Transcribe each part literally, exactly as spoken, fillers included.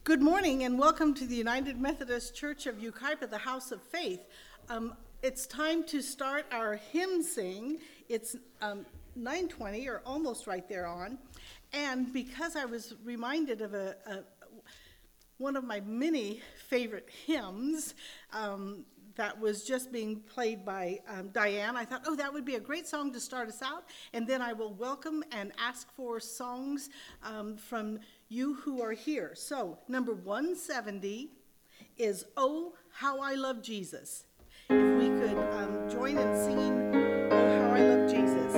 Good morning and welcome to the United Methodist Church of Yucaipa, the House of Faith. Um, it's time to start our hymn sing. It's um, nine twenty, or almost right there on. And because I was reminded of a, a one of my many favorite hymns um, that was just being played by um, Diane, I thought, oh, that would be a great song to start us out. And then I will welcome and ask for songs um, from you who are here. So number one seventy is Oh, How I Love Jesus. If we could um, join in singing Oh, How I Love Jesus.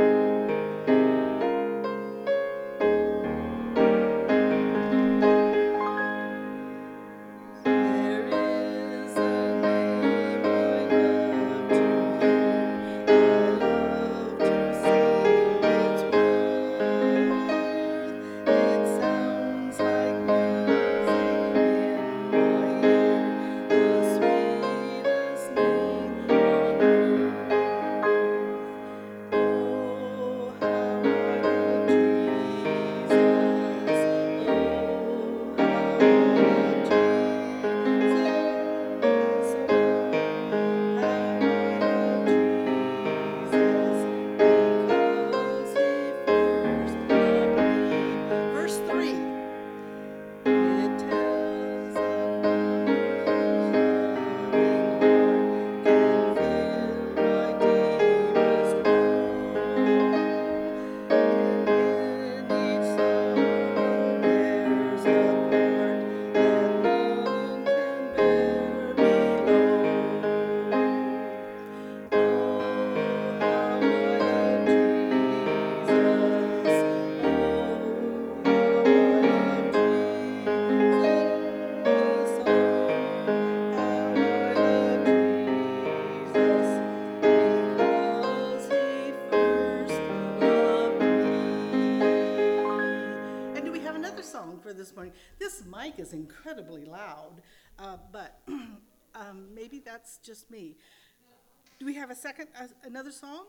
This morning. This mic is incredibly loud, uh, but um, maybe that's just me. Do we have a second, uh, another song?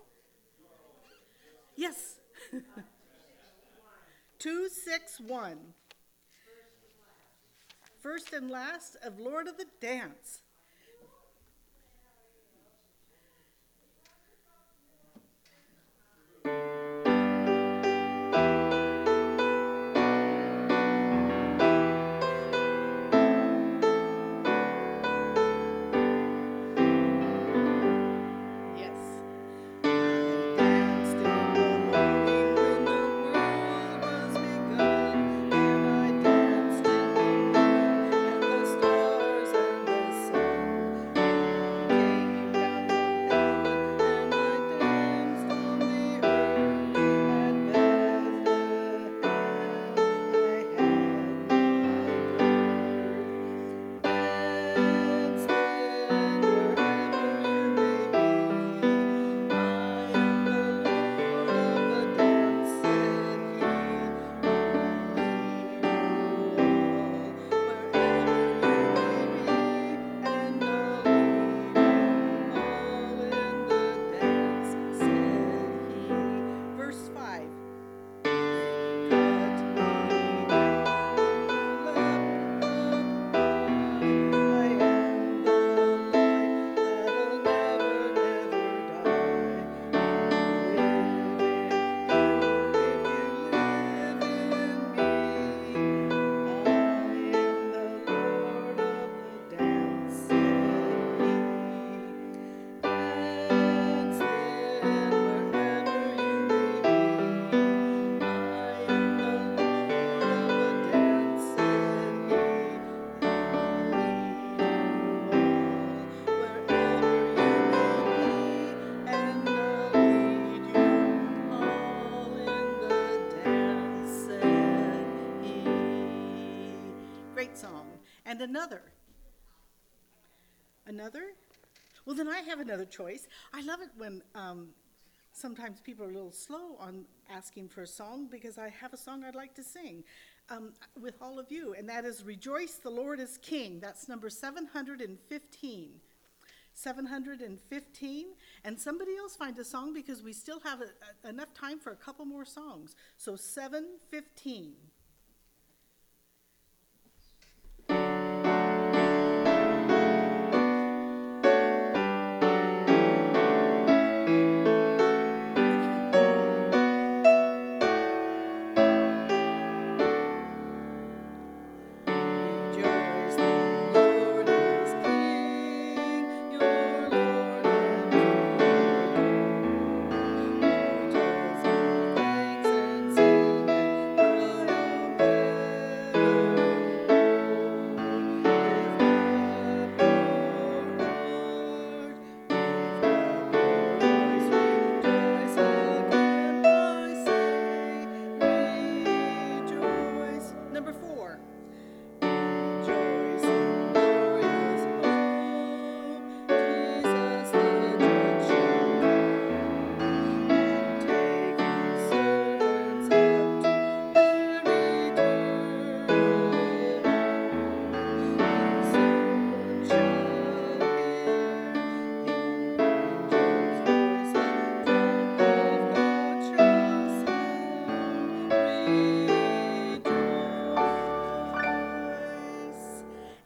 Yes. two six one. First and last of Lord of the Dance. And another. Another? Well, then I have another choice. I love it when um, sometimes people are a little slow on asking for a song because I have a song I'd like to sing um, with all of you, and that is Rejoice, the Lord is King. That's number seven hundred fifteen. seven hundred fifteen, and somebody else find a song because we still have a, a, enough time for a couple more songs. So seven fifteen.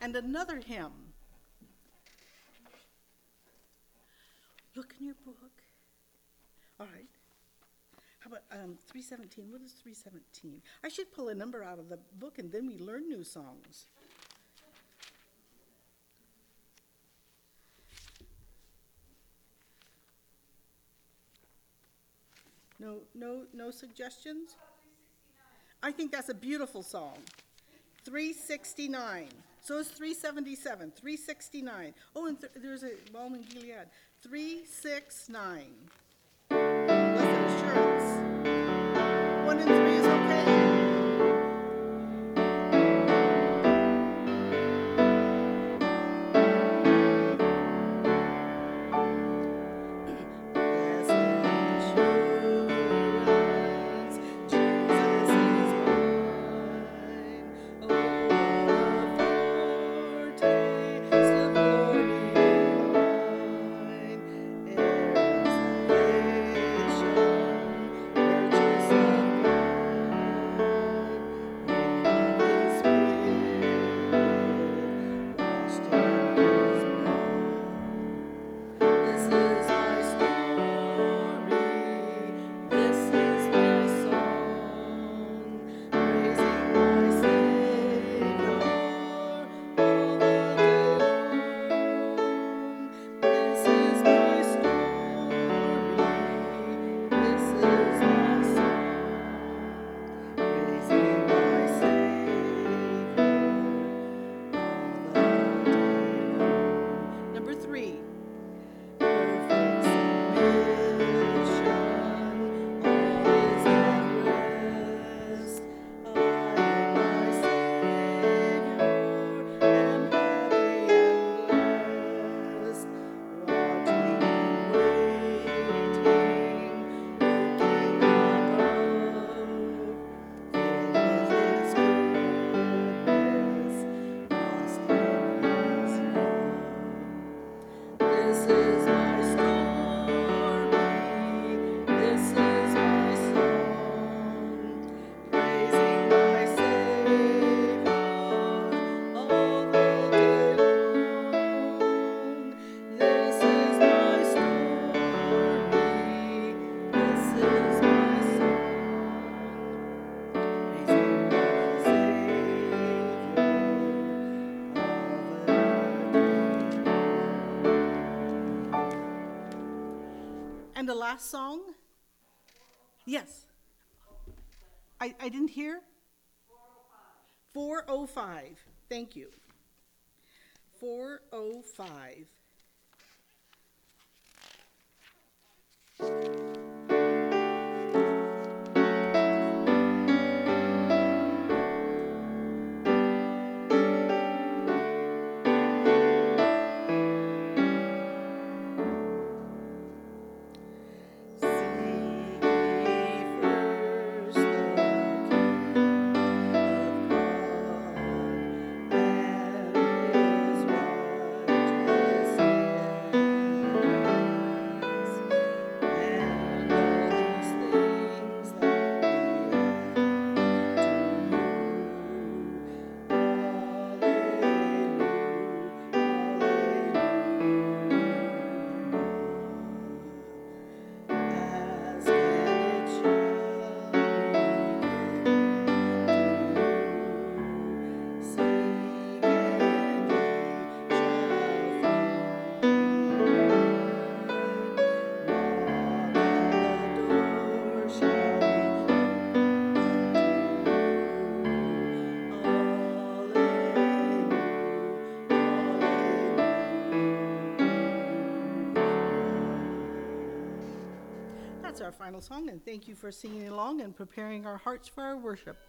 and another hymn. Look in your book. All right. How about um, three seventeen? What is three seventeen? I should pull a number out of the book and then we learn new songs. No, no, no suggestions? I think that's a beautiful song. three sixty-nine. So is three seventy-seven. three sixty-nine. Oh, and th- there's a Balm in Gilead. three sixty-nine. Blessed assurance. One and three is okay? And the last song? Yes. I, I didn't hear? four oh five. Thank you. four oh five. That's our final song, and thank you for singing along and preparing our hearts for our worship.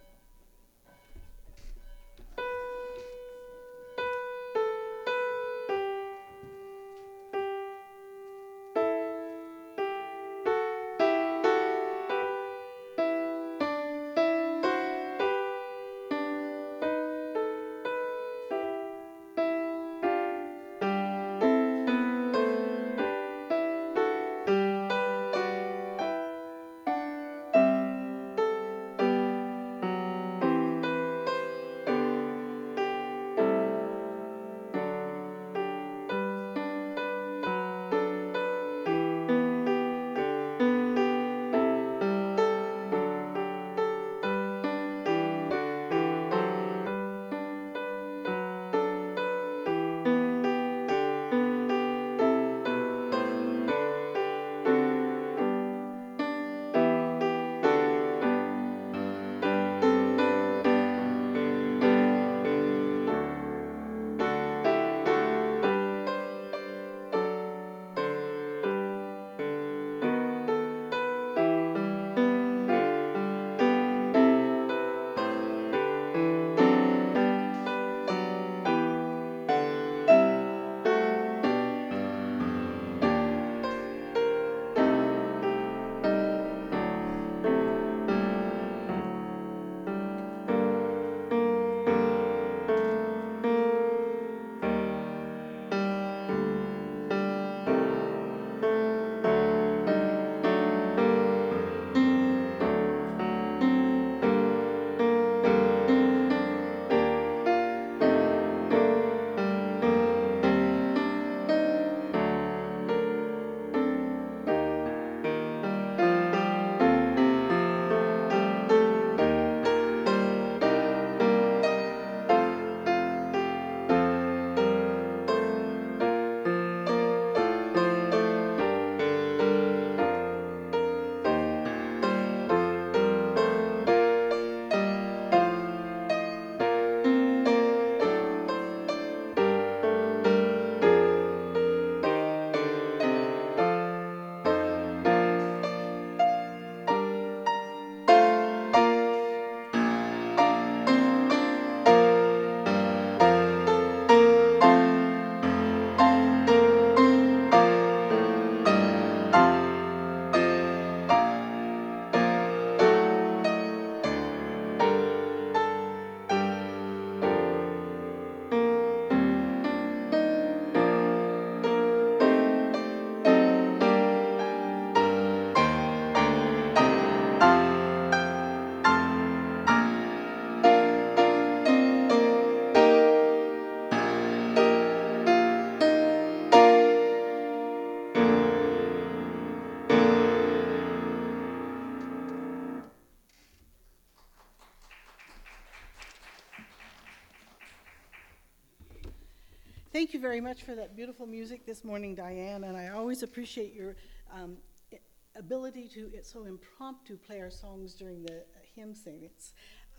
Thank you very much for that beautiful music this morning, Diane, and I always appreciate your um, i- ability to, it's so impromptu, play our songs during the uh, hymn sing. It's,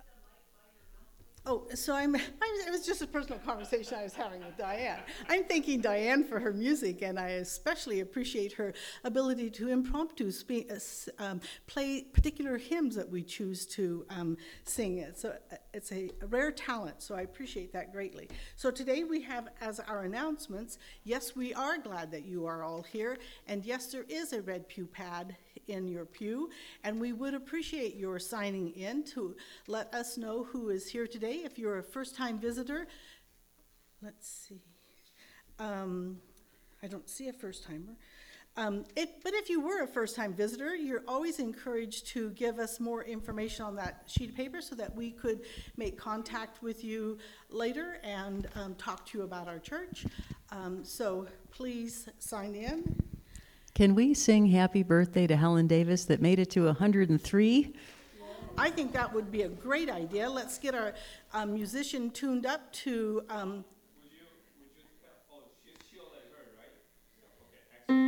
oh, so I'm, I was, it was just a personal conversation I was having with Diane. I'm thanking Diane for her music, and I especially appreciate her ability to impromptu spe- uh, s- um, play particular hymns that we choose to um, sing. It's, a, it's a rare talent, so I appreciate that greatly. So today we have as our announcements, yes, we are glad that you are all here, and yes, there is a red pew pad in your pew, and we would appreciate your signing in to let us know who is here today. If you're a first-time visitor, let's see. Um, I don't see a first-timer. Um, it, but if you were a first-time visitor, you're always encouraged to give us more information on that sheet of paper so that we could make contact with you later and um, talk to you about our church. Um, so please sign in. Can we sing happy birthday to Helen Davis that made it to one hundred three? I think that would be a great idea. Let's get our um, musician tuned up to. Um, Would you, would you, tell- oh, she, she'll let her, right? Okay,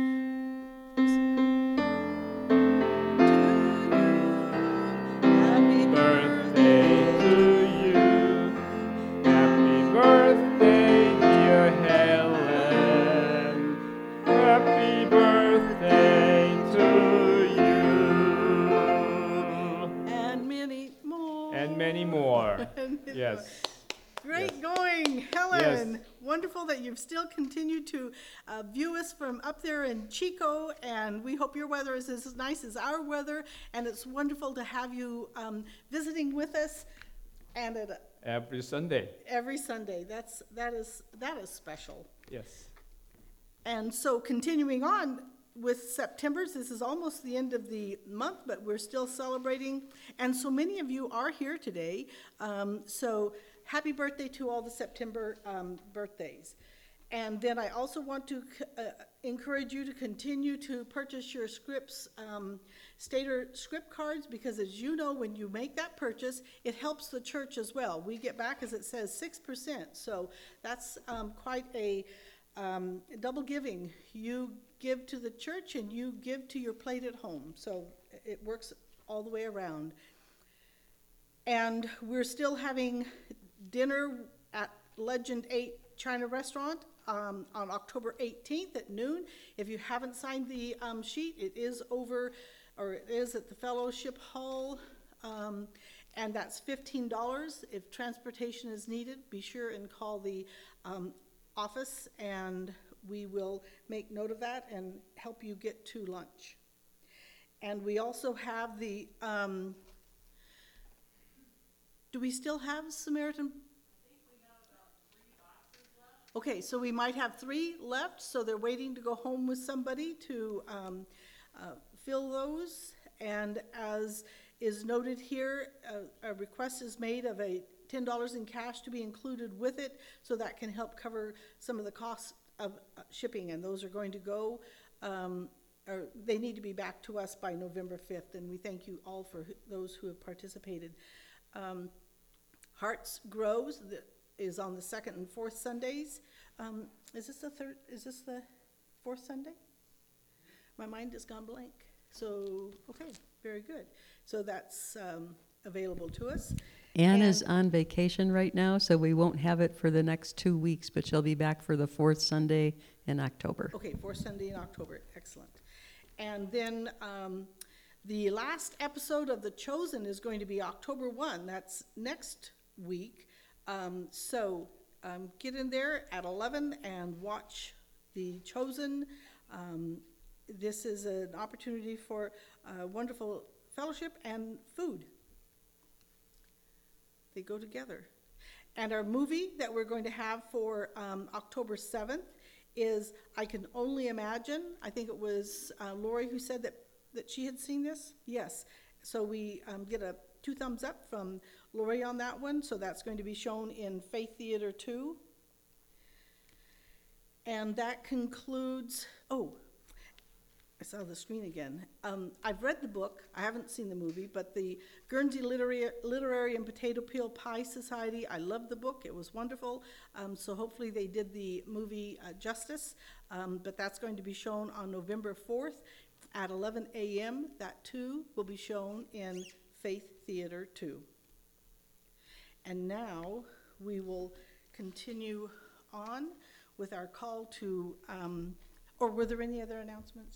Happy birthday to you. Happy birthday, dear Helen. Happy birthday to you. and many more. And many more. And many Yes. more. Great Yes. going, Helen. Yes. Wonderful that you've still continued to uh, view us from up there in Chico, and we hope your weather is as nice as our weather, and it's wonderful to have you um, visiting with us and at, Every Sunday. every Sunday. That's, that is, that is special. Yes. And so continuing on with September's, this is almost the end of the month, but we're still celebrating. And so many of you are here today. Um, so happy birthday to all the September um, birthdays. And then I also want to uh, encourage you to continue to purchase your Scripps um, Stater script cards, because as you know, when you make that purchase, it helps the church as well. We get back, as it says, six percent. So that's um, quite a um, double giving. You give to the church and you give to your plate at home. So it works all the way around. And we're still having dinner at Legend eight China Restaurant um, on October eighteenth at noon. If you haven't signed the um, sheet, it is over, or it is at the Fellowship Hall, um, and that's fifteen dollars. If transportation is needed, be sure and call the um, office, and we will make note of that and help you get to lunch. And we also have the, um, do we still have Samaritan? Okay, so we might have three left, so they're waiting to go home with somebody to um, uh, fill those. And as is noted here, a, a request is made of a ten dollars in cash to be included with it, so that can help cover some of the costs of uh, shipping, and those are going to go, um, or they need to be back to us by November fifth, and we thank you all for who- those who have participated. Um, Hearts Grows, that is on the second and fourth Sundays. Um, is this the third, is this the fourth Sunday? My mind has gone blank. So, okay, very good. So that's um, available to us. Anna's And- on vacation right now, so we won't have it for the next two weeks, but she'll be back for the fourth Sunday in October. Okay, fourth Sunday in October, excellent. And then um, the last episode of The Chosen is going to be October first, that's next week. Um, so um, get in there at eleven and watch The Chosen. Um, this is an opportunity for uh, wonderful fellowship and food. They go together. And our movie that we're going to have for um, October seventh is I Can Only Imagine. I think it was uh, Lori who said that, that she had seen this. Yes. So we um, get a two thumbs up from Lori on that one. So that's going to be shown in Faith Theater two. And that concludes, oh, I saw the screen again. Um, I've read the book. I haven't seen the movie, but the Guernsey Literary, Literary and Potato Peel Pie Society, I loved the book. It was wonderful. Um, so hopefully they did the movie uh, justice. Um, but that's going to be shown on November fourth at eleven a.m. That, too, will be shown in Faith Theater two. And now we will continue on with our call to, um, or were there any other announcements?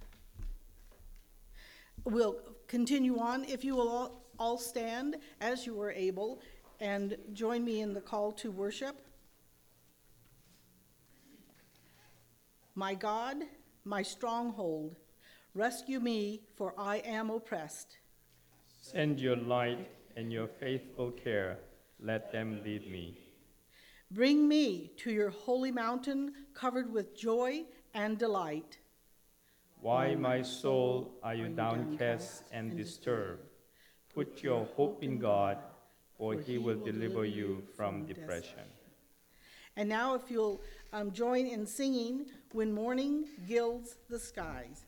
We'll continue on. If you will all, all stand as you are able and join me in the call to worship. My God, my stronghold, rescue me, for I am oppressed. Send your light and your faithful care. Let them lead me. Bring me to your holy mountain, covered with joy and delight. Why, my soul, are you downcast and disturbed? Put your hope in God, for he will deliver you from depression. And now if you'll um, join in singing, When Morning Gilds the Skies.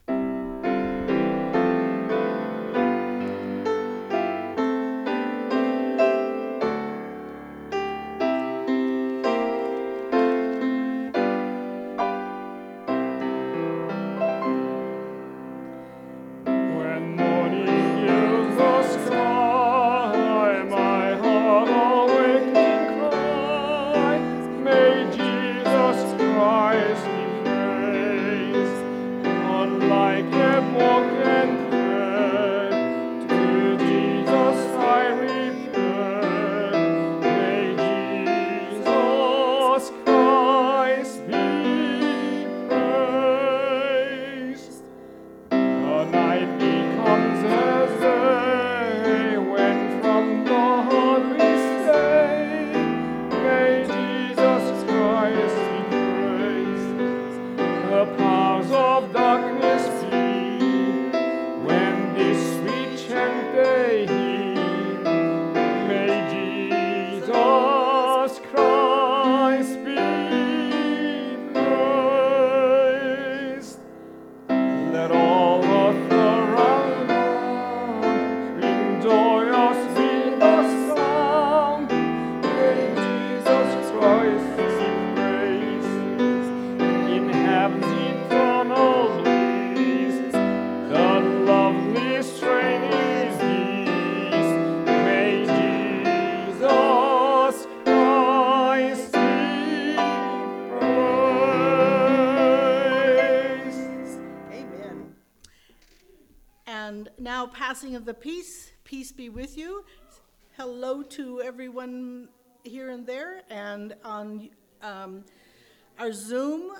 Passing of the peace, peace be with you. Hello to everyone here and there, and on um, our Zoom,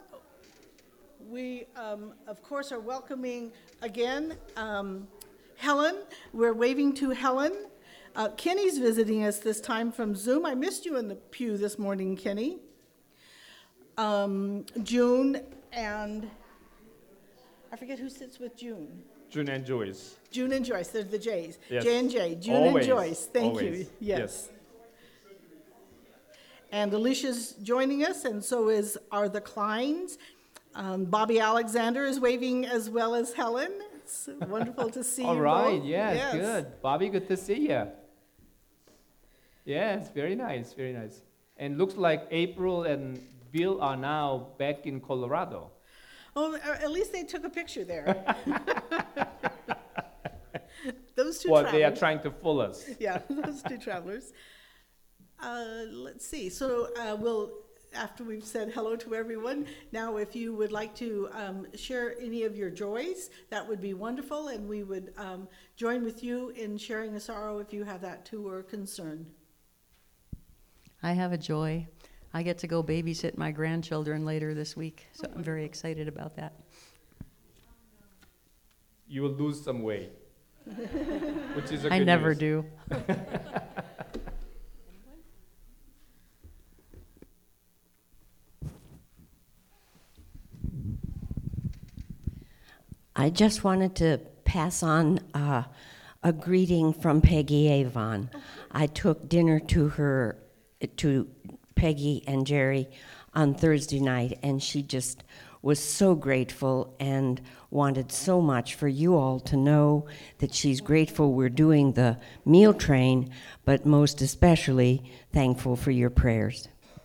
we um, of course are welcoming again um, Helen. We're waving to Helen. Uh, Kenny's visiting us this time from Zoom. I missed you in the pew this morning, Kenny. Um, June and I forget who sits with June. June and Joyce. June and Joyce, they're the J's. Yes. J and J, June Always. and Joyce, thank Always. you, yes. Yes. And Alicia's joining us, and so is, are the Kleins. Um, Bobby Alexander is waving as well as Helen. It's wonderful to see you All right, both. yes, good. Bobby, good to see you. Yes, very nice, very nice. And looks like April and Bill are now back in Colorado. Oh, at least they took a picture there. Those two Well, travelers. they are trying to fool us. Yeah, those two travelers. Uh, let's see, so uh, we'll, after we've said hello to everyone, now if you would like to um, share any of your joys, that would be wonderful, and we would um, join with you in sharing a sorrow if you have that too or concern. I have a joy. I get to go babysit my grandchildren later this week, so I'm very excited about that. You will lose some weight, which is a I good never news. do. I just wanted to pass on uh, a greeting from Peggy Avon. I took dinner to her, to Peggy and Jerry on Thursday night, and she just was so grateful and wanted so much for you all to know that she's grateful we're doing the meal train, but most especially thankful for your prayers.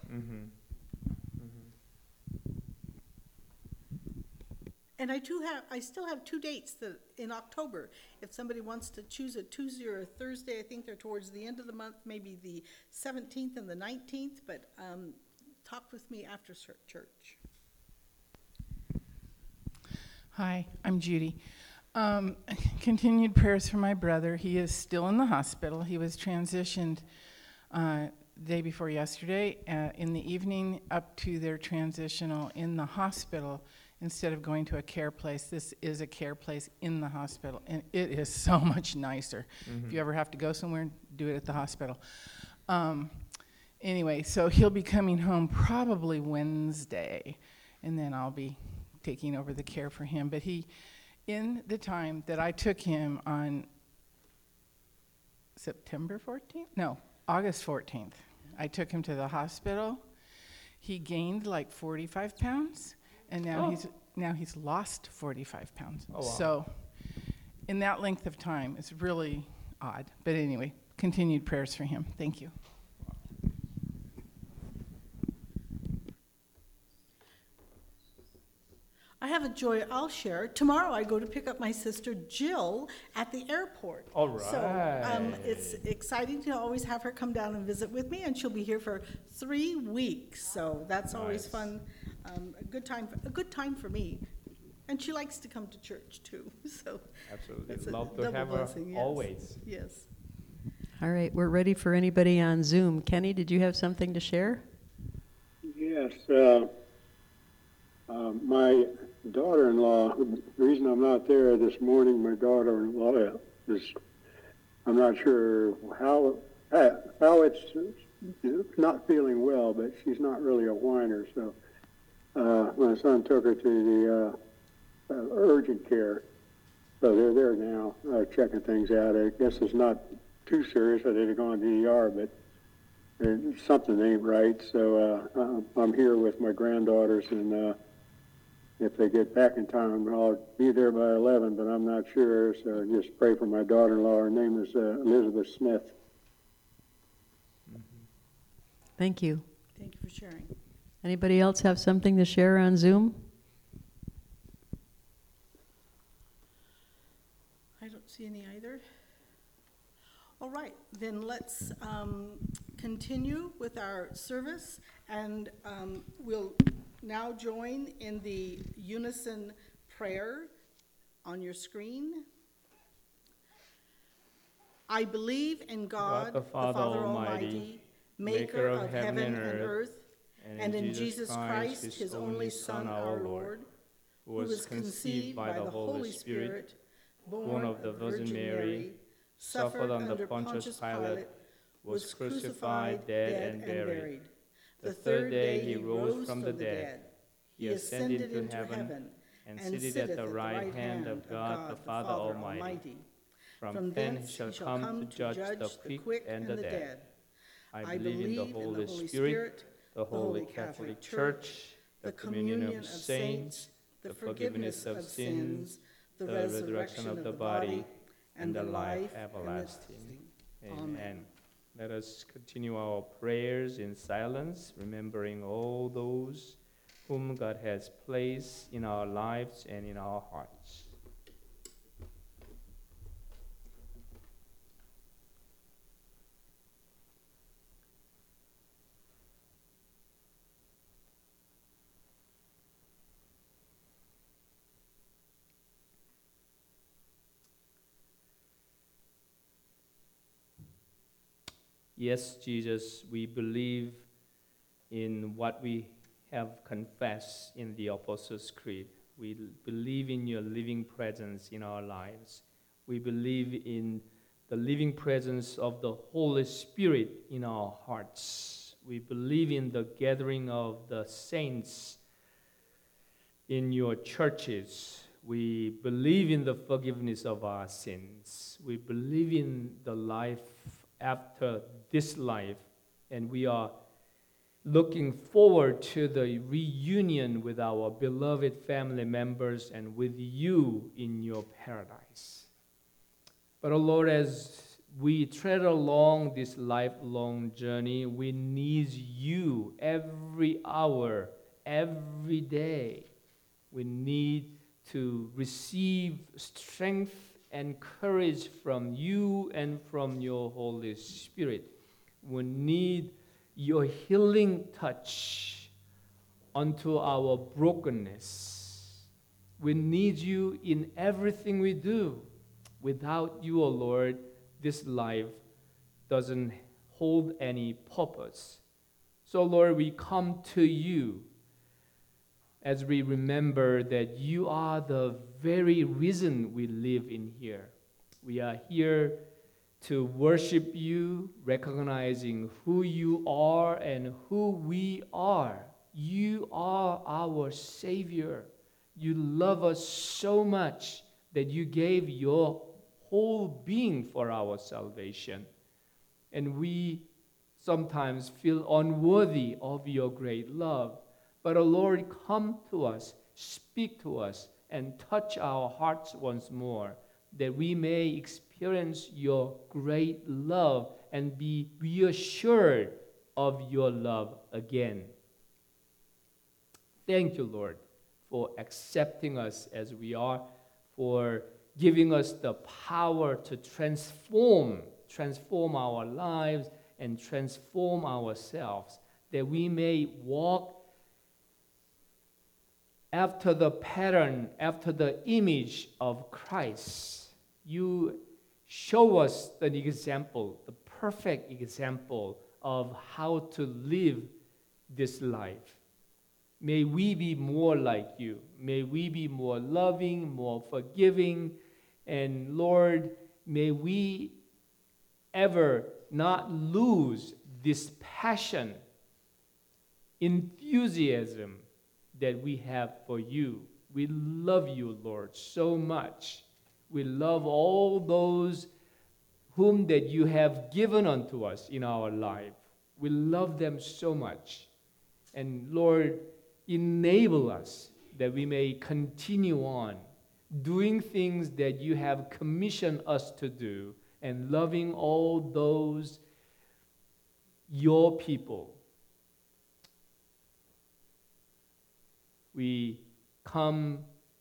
And I do have, I still have two dates that, in October. If somebody wants to choose a Tuesday or a Thursday, I think they're towards the end of the month, maybe the seventeenth and the nineteenth, but um, talk with me after cer- church. Hi, I'm Judy. Um, continued prayers for my brother. He is still in the hospital. He was transitioned uh, day before yesterday uh, in the evening up to their transitional in the hospital. Instead of going to a care place, this is a care place in the hospital, and it is so much nicer. Mm-hmm. If you ever have to go somewhere, do it at the hospital. Um, anyway, so he'll be coming home probably Wednesday, and then I'll be taking over the care for him. But he, in the time that I took him on September fourteenth? No, August fourteenth, I took him to the hospital. He gained like forty-five pounds. And now oh. he's now he's lost forty-five pounds. Oh, wow. So in that length of time, it's really odd. But anyway, continued prayers for him. Thank you. I have a joy I'll share. Tomorrow I go to pick up my sister Jill at the airport. All right. So um, it's exciting to always have her come down and visit with me, and she'll be here for three weeks. So that's always Nice. fun. Um, a good time, a good time for me. And she likes to come to church too. So Absolutely. it's a Love to double have her blessing, yes. always. Yes. All right, we're ready for anybody on Zoom. Kenny, did you have something to share? Yes. Uh, uh, my daughter-in-law, the reason I'm not there this morning, my daughter-in-law is, I'm not sure how, how it's not feeling well, but she's not really a whiner. So uh, my son took her to the uh, uh, urgent care. So they're there now, uh, checking things out. I guess it's not too serious. I did go on the E R, but uh, something ain't right. So uh, I'm here with my granddaughters, and uh, if they get back in time, I'll be there by eleven, but I'm not sure. So just pray for my daughter-in-law. Her name is uh, Elizabeth Smith. Thank you. Thank you for sharing. Anybody else have something to share on Zoom? I don't see any either. All right, then let's um, continue with our service, and um, we'll now join in the unison prayer on your screen. I believe in God, God the Father Almighty, maker of heaven and earth, and in Jesus Christ, his only Son, our Lord, who was conceived by the Holy Spirit, born of the Virgin Mary, suffered under Pontius Pilate, was crucified, dead, and buried. The third day he rose from the dead. He ascended into heaven and sitteth at the right hand of God the Father Almighty. From thence he shall come to judge the quick and the dead. I believe in the Holy Spirit, the Holy Catholic Church, the communion of saints, the forgiveness of sins, the resurrection of the body, and the life everlasting. Amen. Let us continue our prayers in silence, remembering all those whom God has placed in our lives and in our hearts. Yes, Jesus, we believe in what we have confessed in the Apostles' Creed. We believe in your living presence in our lives. We believe in the living presence of the Holy Spirit in our hearts. We believe in the gathering of the saints in your churches. We believe in the forgiveness of our sins. We believe in the life after this life, and we are looking forward to the reunion with our beloved family members and with you in your paradise. But, oh Lord, as we tread along this lifelong journey, we need you every hour, every day. We need to receive strength and courage from you and from your Holy Spirit. We need your healing touch onto our brokenness. We need you in everything we do. Without you, O Lord, this life doesn't hold any purpose. So, Lord, we come to you as we remember that you are the very reason we live in here. We are here to worship you, recognizing who you are and who we are. You are our Savior. You love us so much that you gave your whole being for our salvation. And we sometimes feel unworthy of your great love. But, oh Lord, come to us, speak to us, and touch our hearts once more, that we may experience your great love and be reassured of your love again. Thank you, Lord, for accepting us as we are, for giving us the power to transform, transform our lives and transform ourselves, that we may walk after the pattern, after the image of Christ. You show us an example, the perfect example of how to live this life. May we be more like you. May we be more loving, more forgiving. And Lord, may we ever not lose this passion, enthusiasm that we have for you. We love you, Lord, so much. We love all those whom that you have given unto us in our life. We love them so much. And Lord, enable us that we may continue on doing things that you have commissioned us to do and loving all those, your people. We come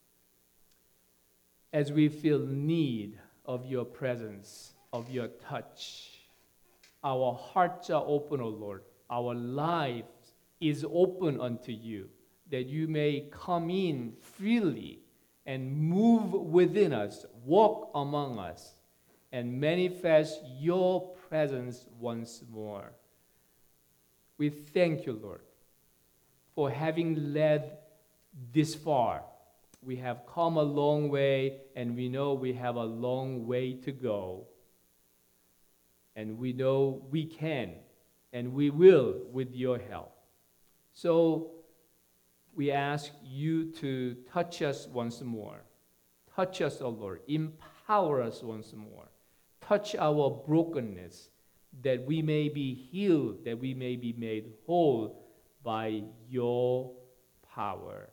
as we feel need of your presence, of your touch. Our hearts are open, O Lord. Our life is open unto you, that you may come in freely and move within us, walk among us, and manifest your presence once more. We thank you, Lord, for having led this far. We have come a long way, and we know we have a long way to go. And we know we can, and we will with your help. So we ask you to touch us once more. Touch us, O Lord. Empower us once more. Touch our brokenness, that we may be healed, that we may be made whole by your power.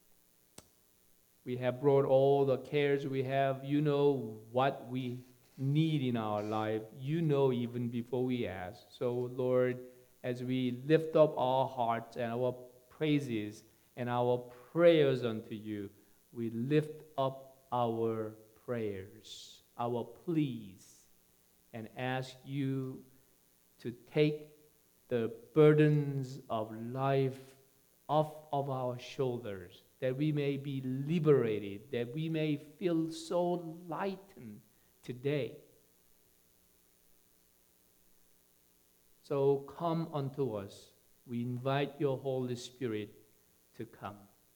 We have brought all the cares we have. You know what we need in our life. You know even before we ask. So, Lord, as we lift up our hearts and our praises and our prayers unto you, we lift up our prayers, our pleas, and ask you to take the burdens of life off of our shoulders, that we may be liberated, that we may feel so lightened today. So come unto us. We invite your Holy Spirit to come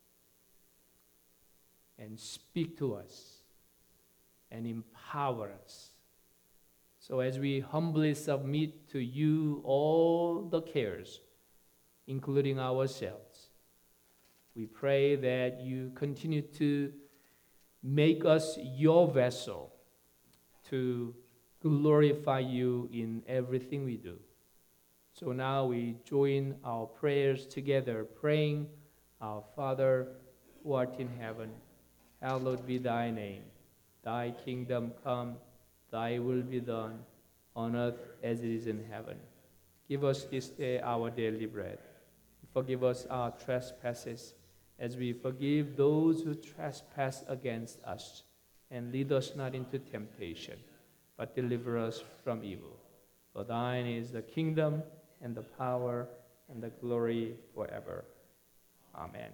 and speak to us and empower us. So as we humbly submit to you all the cares, including ourselves, we pray that you continue to make us your vessel to glorify you in everything we do. So now we join our prayers together, praying, Our Father, who art in heaven, hallowed be thy name. Thy kingdom come, thy will be done, on earth as it is in heaven. Give us this day our daily bread. Forgive us our trespasses, as we forgive those who trespass against us. And lead us not into temptation, but deliver us from evil. For thine is the kingdom, and the power, and the glory forever. Amen.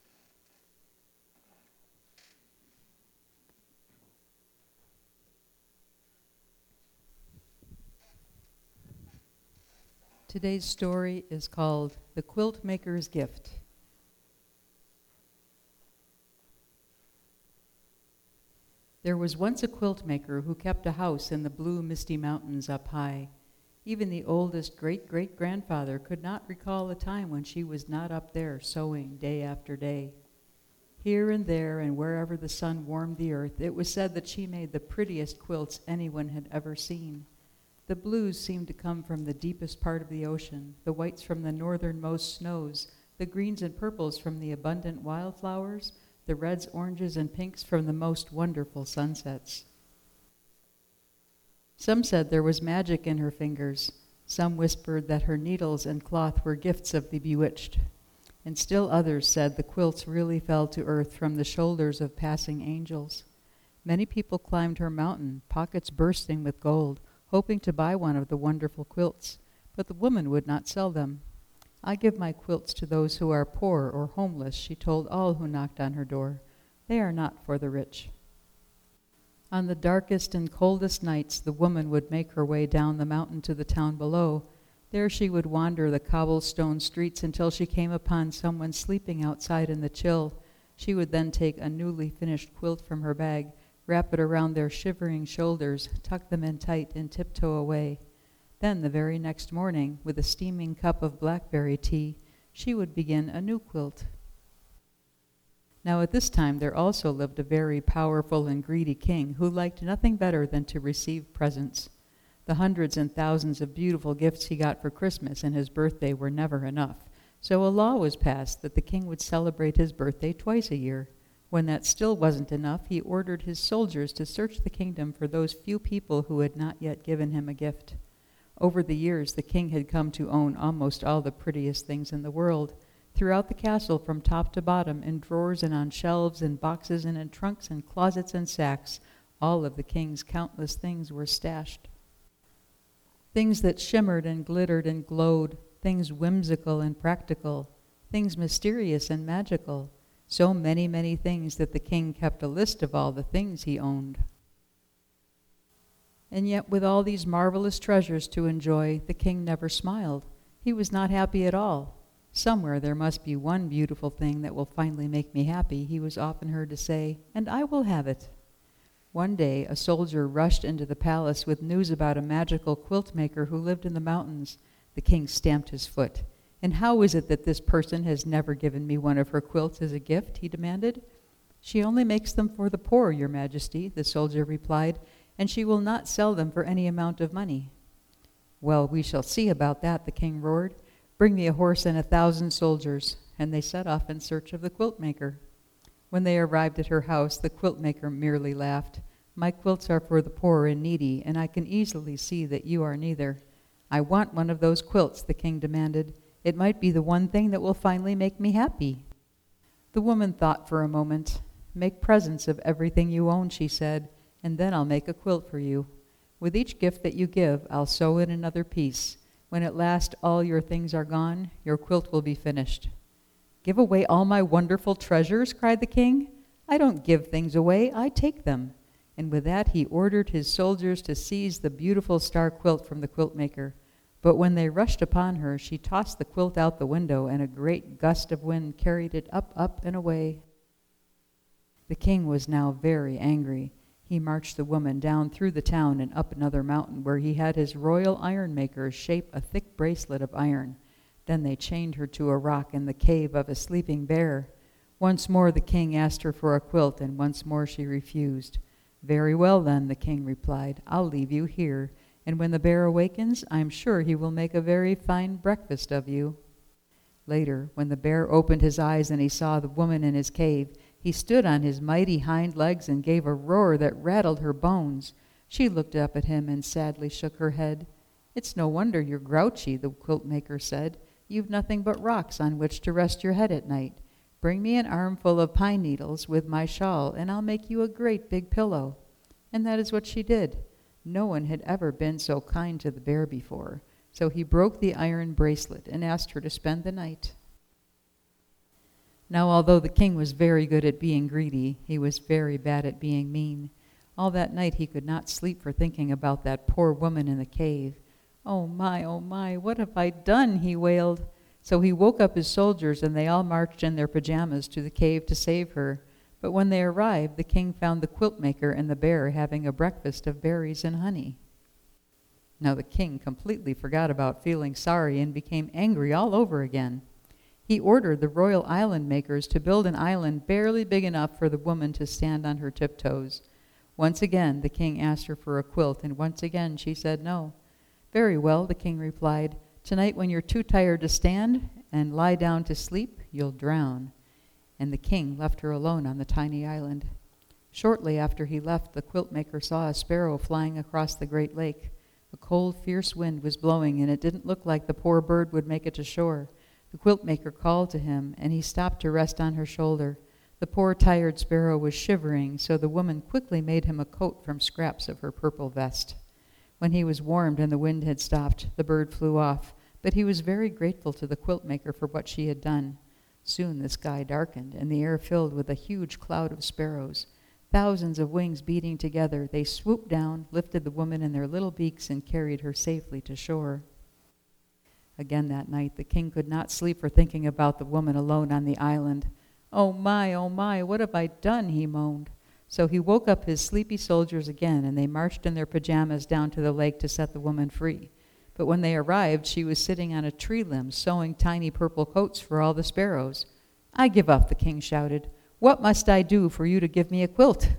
Today's story is called The Quilt Maker's Gift. There was once a quilt maker who kept a house in the blue, misty mountains up high. Even the oldest great-great-grandfather could not recall a time when she was not up there sewing day after day. Here and there and wherever the sun warmed the earth, it was said that she made the prettiest quilts anyone had ever seen. The blues seemed to come from the deepest part of the ocean, the whites from the northernmost snows, the greens and purples from the abundant wildflowers, the reds, oranges, and pinks from the most wonderful sunsets. Some said there was magic in her fingers. Some whispered that her needles and cloth were gifts of the bewitched. And still others said the quilts really fell to earth from the shoulders of passing angels. Many people climbed her mountain, pockets bursting with gold, hoping to buy one of the wonderful quilts, but the woman would not sell them. I give my quilts to those who are poor or homeless, she told all who knocked on her door. They are not for the rich. On the darkest and coldest nights, the woman would make her way down the mountain to the town below. There she would wander the cobblestone streets until she came upon someone sleeping outside in the chill. She would then take a newly finished quilt from her bag, wrap it around their shivering shoulders, tuck them in tight, and tiptoe away. Then, the very next morning, with a steaming cup of blackberry tea, she would begin a new quilt. Now at this time there also lived a very powerful and greedy king who liked nothing better than to receive presents. The hundreds and thousands of beautiful gifts he got for Christmas and his birthday were never enough, so a law was passed that the king would celebrate his birthday twice a year. When that still wasn't enough, he ordered his soldiers to search the kingdom for those few people who had not yet given him a gift. Over the years, the king had come to own almost all the prettiest things in the world. Throughout the castle, from top to bottom, in drawers and on shelves, in boxes and in trunks and closets and sacks, all of the king's countless things were stashed. Things that shimmered and glittered and glowed, things whimsical and practical, things mysterious and magical, so many, many things that the king kept a list of all the things he owned. And yet, with all these marvelous treasures to enjoy, the king never smiled. He was not happy at all. Somewhere there must be one beautiful thing that will finally make me happy, he was often heard to say, and I will have it. One day, a soldier rushed into the palace with news about a magical quilt maker who lived in the mountains. The king stamped his foot. And how is it that this person has never given me one of her quilts as a gift, he demanded. She only makes them for the poor, your majesty, the soldier replied, and she will not sell them for any amount of money. Well, we shall see about that, the king roared. Bring me a horse and a thousand soldiers. And they set off in search of the quilt maker. When they arrived at her house, the quilt maker merely laughed. My quilts are for the poor and needy, and I can easily see that you are neither. I want one of those quilts, the king demanded. It might be the one thing that will finally make me happy. The woman thought for a moment. Make presents of everything you own, she said, and then I'll make a quilt for you. With each gift that you give, I'll sew in another piece. When at last all your things are gone, your quilt will be finished. Give away all my wonderful treasures, cried the king. I don't give things away, I take them. And with that he ordered his soldiers to seize the beautiful star quilt from the quilt maker. But when they rushed upon her, she tossed the quilt out the window, and a great gust of wind carried it up, up, and away. The king was now very angry. He marched the woman down through the town and up another mountain, where he had his royal iron makers shape a thick bracelet of iron. Then they chained her to a rock in the cave of a sleeping bear. Once more the king asked her for a quilt, and once more she refused. Very well then, the king replied, I'll leave you here, And when the bear awakens, I'm sure he will make a very fine breakfast of you." Later, when the bear opened his eyes and he saw the woman in his cave, he stood on his mighty hind legs and gave a roar that rattled her bones. She looked up at him and sadly shook her head. "It's no wonder you're grouchy," the quilt maker said. "You've nothing but rocks on which to rest your head at night. Bring me an armful of pine needles with my shawl, and I'll make you a great big pillow." And that is what she did. No one had ever been so kind to the bear before, so he broke the iron bracelet and asked her to spend the night. Now, although the king was very good at being greedy, he was very bad at being mean. All that night he could not sleep for thinking about that poor woman in the cave. "Oh my, oh my, what have I done?" he wailed. So he woke up his soldiers, and they all marched in their pajamas to the cave to save her. But when they arrived, the king found the quilt maker and the bear having a breakfast of berries and honey. Now the king completely forgot about feeling sorry and became angry all over again. He ordered the royal island makers to build an island barely big enough for the woman to stand on her tiptoes. Once again, the king asked her for a quilt, and once again she said no. "Very well," the king replied. "Tonight, when you're too tired to stand and lie down to sleep, you'll drown." And the king left her alone on the tiny island. Shortly after he left, the quilt maker saw a sparrow flying across the great lake. A cold, fierce wind was blowing, and it didn't look like the poor bird would make it to shore. The quilt maker called to him, and he stopped to rest on her shoulder. The poor, tired sparrow was shivering, so the woman quickly made him a coat from scraps of her purple vest. When he was warmed and the wind had stopped, the bird flew off, but he was very grateful to the quilt maker for what she had done. Soon the sky darkened, and the air filled with a huge cloud of sparrows. Thousands of wings beating together, they swooped down, lifted the woman in their little beaks, and carried her safely to shore. Again that night, the king could not sleep for thinking about the woman alone on the island. "Oh my, oh my, what have I done?" he moaned. So he woke up his sleepy soldiers again, and they marched in their pajamas down to the lake to set the woman free. But when they arrived, she was sitting on a tree limb, sewing tiny purple coats for all the sparrows. "I give up," the king shouted. "What must I do for you to give me a quilt?"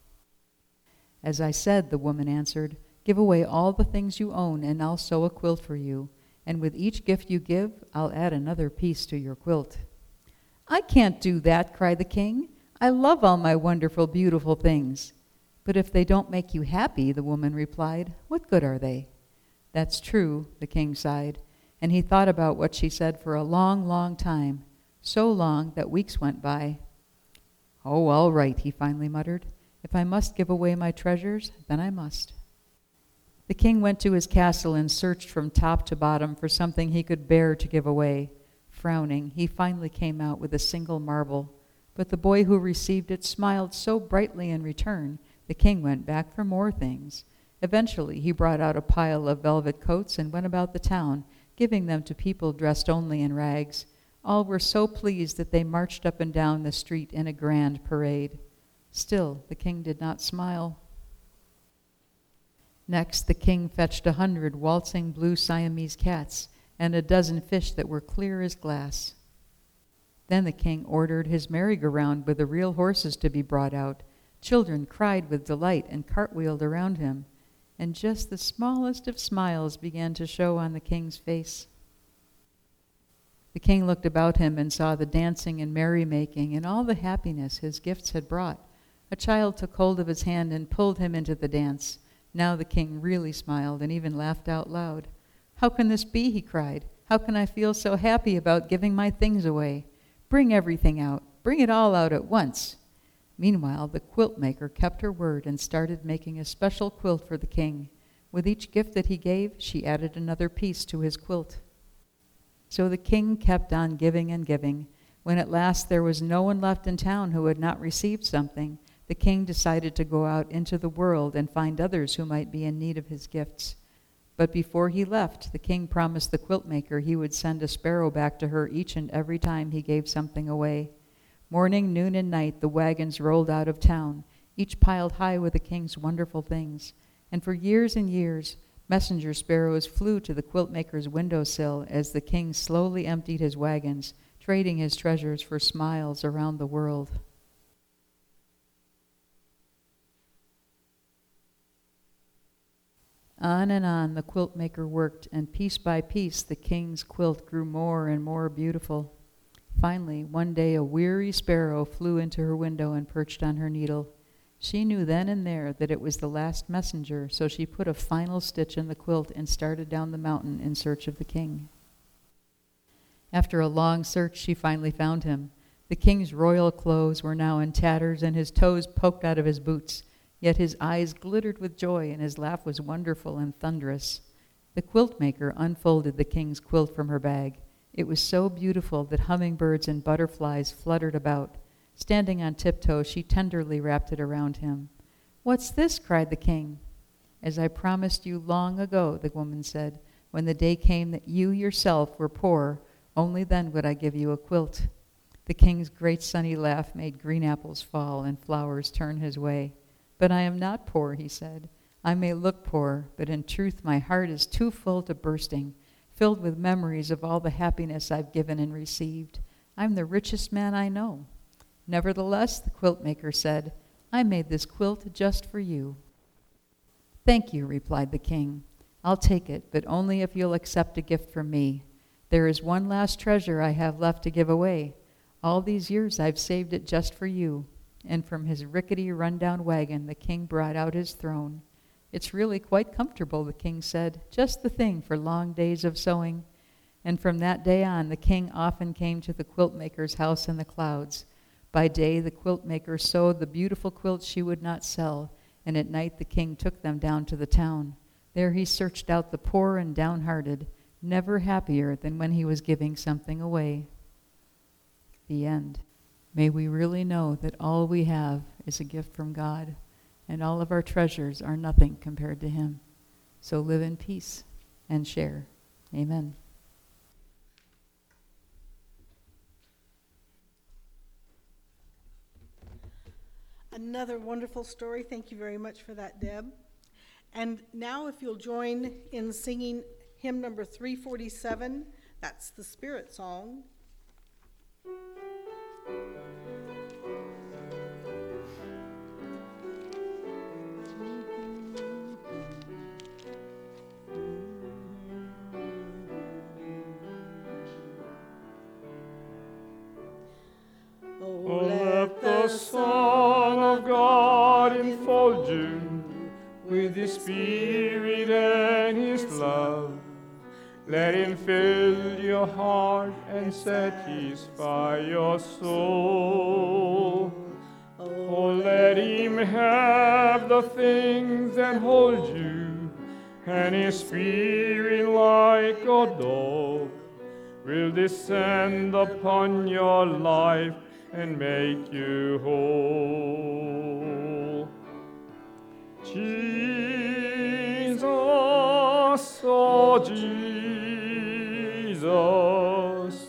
"As I said," the woman answered, "give away all the things you own, and I'll sew a quilt for you. And with each gift you give, I'll add another piece to your quilt." "I can't do that," cried the king. "I love all my wonderful, beautiful things." "But if they don't make you happy," the woman replied, "what good are they?" "That's true," the king sighed, and he thought about what she said for a long, long time, so long that weeks went by. "Oh, all right," he finally muttered. "If I must give away my treasures, then I must." The king went to his castle and searched from top to bottom for something he could bear to give away. Frowning, he finally came out with a single marble, but the boy who received it smiled so brightly in return, the king went back for more things. Eventually, he brought out a pile of velvet coats and went about the town, giving them to people dressed only in rags. All were so pleased that they marched up and down the street in a grand parade. Still, the king did not smile. Next, the king fetched a hundred waltzing blue Siamese cats and a dozen fish that were clear as glass. Then the king ordered his merry-go-round with the real horses to be brought out. Children cried with delight and cartwheeled around him, and just the smallest of smiles began to show on the king's face. The king looked about him and saw the dancing and merrymaking and all the happiness his gifts had brought. A child took hold of his hand and pulled him into the dance. Now the king really smiled and even laughed out loud. "How can this be?" he cried. "How can I feel so happy about giving my things away? Bring everything out. Bring it all out at once." Meanwhile, the quilt maker kept her word and started making a special quilt for the king. With each gift that he gave, she added another piece to his quilt. So the king kept on giving and giving. When at last there was no one left in town who had not received something, the king decided to go out into the world and find others who might be in need of his gifts. But before he left, the king promised the quilt maker he would send a sparrow back to her each and every time he gave something away. Morning, noon, and night, the wagons rolled out of town, each piled high with the king's wonderful things. And for years and years, messenger sparrows flew to the quilt maker's windowsill as the king slowly emptied his wagons, trading his treasures for smiles around the world. On and on the quilt maker worked, and piece by piece the king's quilt grew more and more beautiful. Finally, one day a weary sparrow flew into her window and perched on her needle. She knew then and there that it was the last messenger, so she put a final stitch in the quilt and started down the mountain in search of the king. After a long search, she finally found him. The king's royal clothes were now in tatters, and his toes poked out of his boots. Yet his eyes glittered with joy, and his laugh was wonderful and thunderous. The quilt maker unfolded the king's quilt from her bag. It was so beautiful that hummingbirds and butterflies fluttered about. Standing on tiptoe, she tenderly wrapped it around him. "What's this?" cried the king. "As I promised you long ago," the woman said, "when the day came that you yourself were poor, only then would I give you a quilt." The king's great sunny laugh made green apples fall and flowers turn his way. "But I am not poor," he said. "I may look poor, but in truth my heart is too full to bursting, filled with memories of all the happiness I've given and received. I'm the richest man I know." "Nevertheless," the quilt maker said, "I made this quilt just for you." "Thank you," replied the king. "I'll take it, but only if you'll accept a gift from me. There is one last treasure I have left to give away. All these years I've saved it just for you." And from his rickety, run-down wagon, the king brought out his throne. "It's really quite comfortable," the king said, "just the thing for long days of sewing." And from that day on, the king often came to the quilt maker's house in the clouds. By day, the quilt maker sewed the beautiful quilts she would not sell, and at night the king took them down to the town. There he searched out the poor and downhearted, never happier than when he was giving something away. The end. May we really know that all we have is a gift from God, and all of our treasures are nothing compared to him. So live in peace and share. Amen. Another wonderful story. Thank you very much for that, Deb. And now if you'll join in singing hymn number three forty-seven, that's the Spirit Song. Oh, let the Son of God enfold you with His Spirit and His love. Let Him fill your heart and satisfy your soul. Oh, let Him have the things that hold you, and His Spirit like a dove will descend upon your life and make you whole. Jesus, oh Jesus,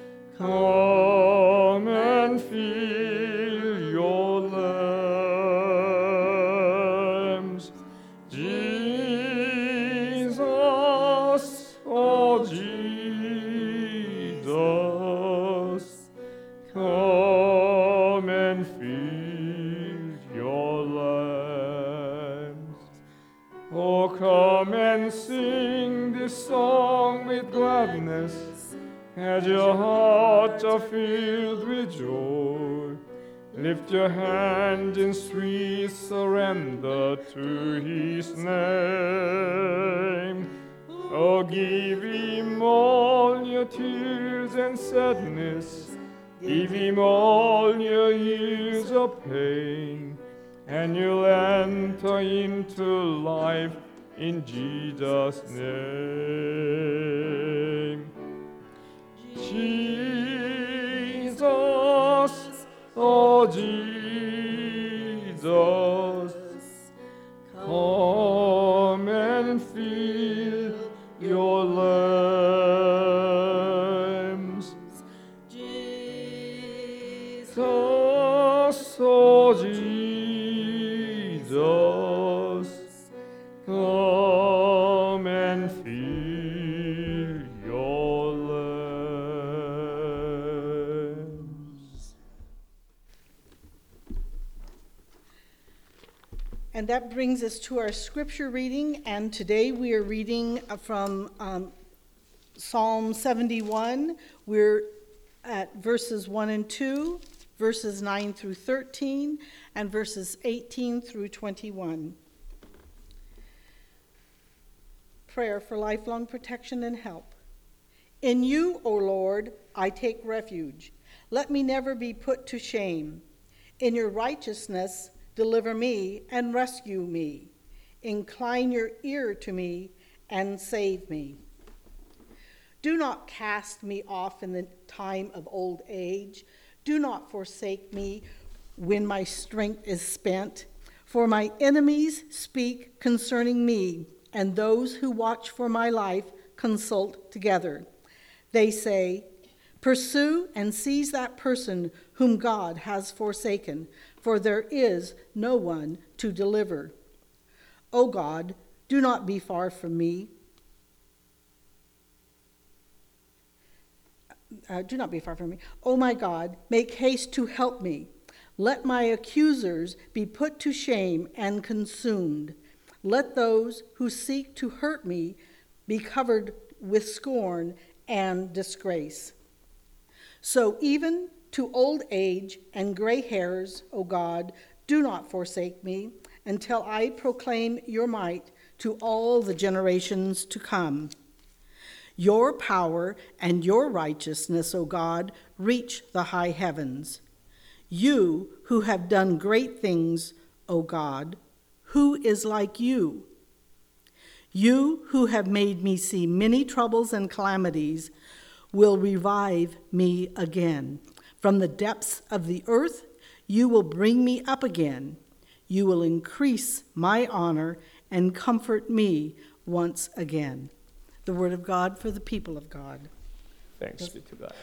come and fill your lambs. Jesus, oh Jesus, come and fill your lambs. Oh, come and sing this song with gladness, as your hearts are filled with joy. Lift your hand in sweet surrender to His name. Oh, give Him all your tears and sadness, give Him all your years of pain, and you'll enter into life in Jesus' name. Jesus, oh Jesus, come and fill your lambs. Jesus, oh Jesus, come and fill your lambs. And that brings us to our scripture reading, and today we are reading from um, Psalm seventy-one. We're at verses one and two, verses nine through thirteen, and verses eighteen through twenty-one. Prayer for lifelong protection and help. In you, O Lord, I take refuge. Let me never be put to shame. In your righteousness, deliver me and rescue me. Incline your ear to me and save me. Do not cast me off in the time of old age. Do not forsake me when my strength is spent. For my enemies speak concerning me, and those who watch for my life consult together. They say, pursue and seize that person whom God has forsaken, for there is no one to deliver. O God, do not be far from me. Uh, do not be far from me. O my God, make haste to help me. Let my accusers be put to shame and consumed. Let those who seek to hurt me be covered with scorn and disgrace. So even to old age and gray hairs, O God, do not forsake me until I proclaim your might to all the generations to come. Your power and your righteousness, O God, reach the high heavens. You who have done great things, O God, who is like you? You who have made me see many troubles and calamities will revive me again. From the depths of the earth, you will bring me up again. You will increase my honor and comfort me once again. The word of God for the people of God. Thanks be to God.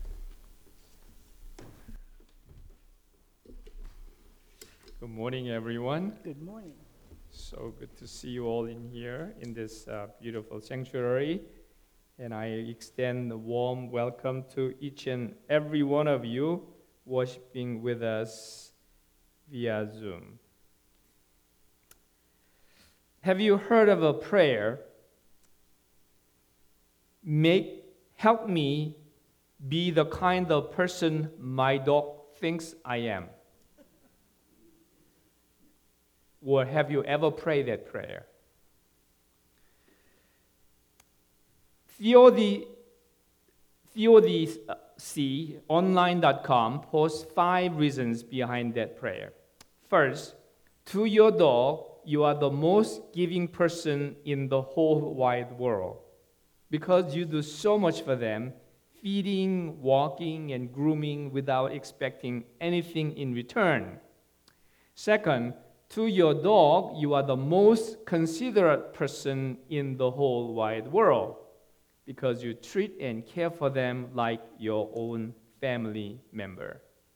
Good morning, everyone. Good morning. So good to see you all in here in this uh, beautiful sanctuary. And I extend a warm welcome to each and every one of you worshiping with us via Zoom. Have you heard of a prayer? Make, help me be the kind of person my dog thinks I am. Or have you ever prayed that prayer? Theodicy online dot com posts five reasons behind that prayer. First, to your dog, you are the most giving person in the whole wide world because you do so much for them, feeding, walking, and grooming without expecting anything in return. Second, to your dog, you are the most considerate person in the whole wide world because you treat and care for them like your own family member.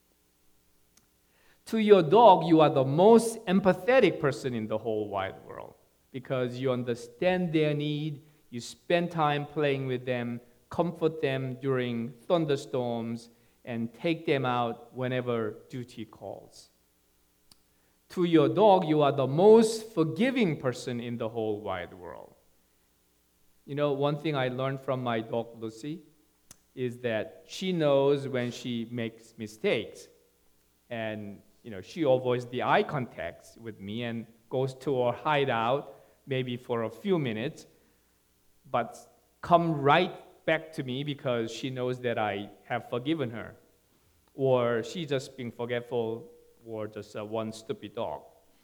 To your dog, you are the most empathetic person in the whole wide world because you understand their need, you spend time playing with them, comfort them during thunderstorms, and take them out whenever duty calls. To your dog, you are the most forgiving person in the whole wide world. You know, one thing I learned from my dog, Lucy, is that she knows when she makes mistakes. And, you know, she avoids the eye contact with me and goes to her hideout maybe for a few minutes, but come right back to me because she knows that I have forgiven her. Or she's just being forgetful or just uh, one stupid dog.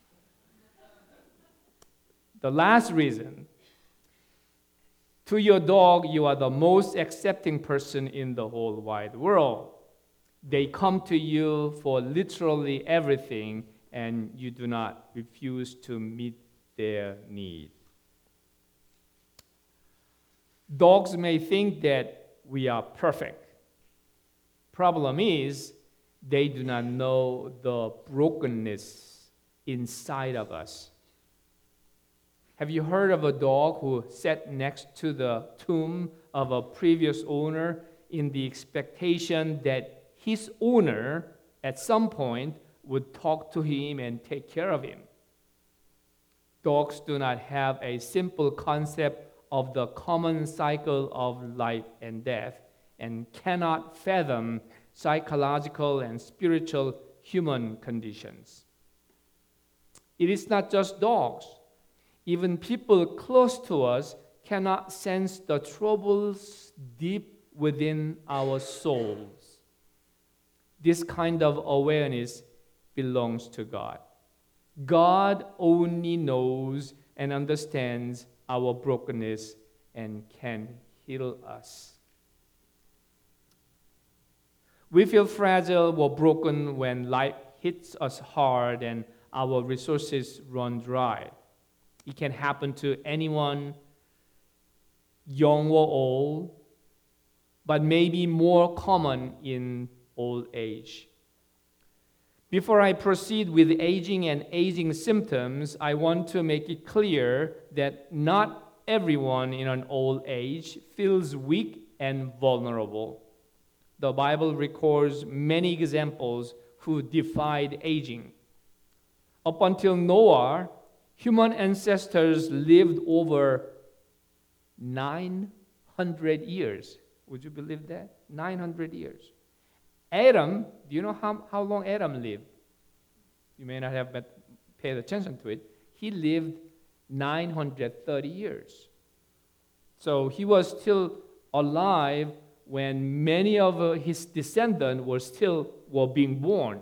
The last reason, to your dog, you are the most accepting person in the whole wide world. They come to you for literally everything, and you do not refuse to meet their need. Dogs may think that we are perfect. Problem is, they do not know the brokenness inside of us. Have you heard of a dog who sat next to the tomb of a previous owner in the expectation that his owner at some point would talk to him and take care of him? Dogs do not have a simple concept of the common cycle of life and death and cannot fathom psychological and spiritual human conditions. It is not just dogs. Even people close to us cannot sense the troubles deep within our souls. This kind of awareness belongs to God. God only knows and understands our brokenness and can heal us. We feel fragile or broken when life hits us hard and our resources run dry. It can happen to anyone, young or old, but maybe more common in old age. Before I proceed with aging and aging symptoms, I want to make it clear that not everyone in an old age feels weak and vulnerable. The Bible records many examples who defied aging. Up until Noah, human ancestors lived over nine hundred years. Would you believe that? nine hundred years. Adam, do you know how, how long Adam lived? You may not have paid attention to it. He lived nine hundred thirty years. So he was still alive when many of his descendants were still were being born.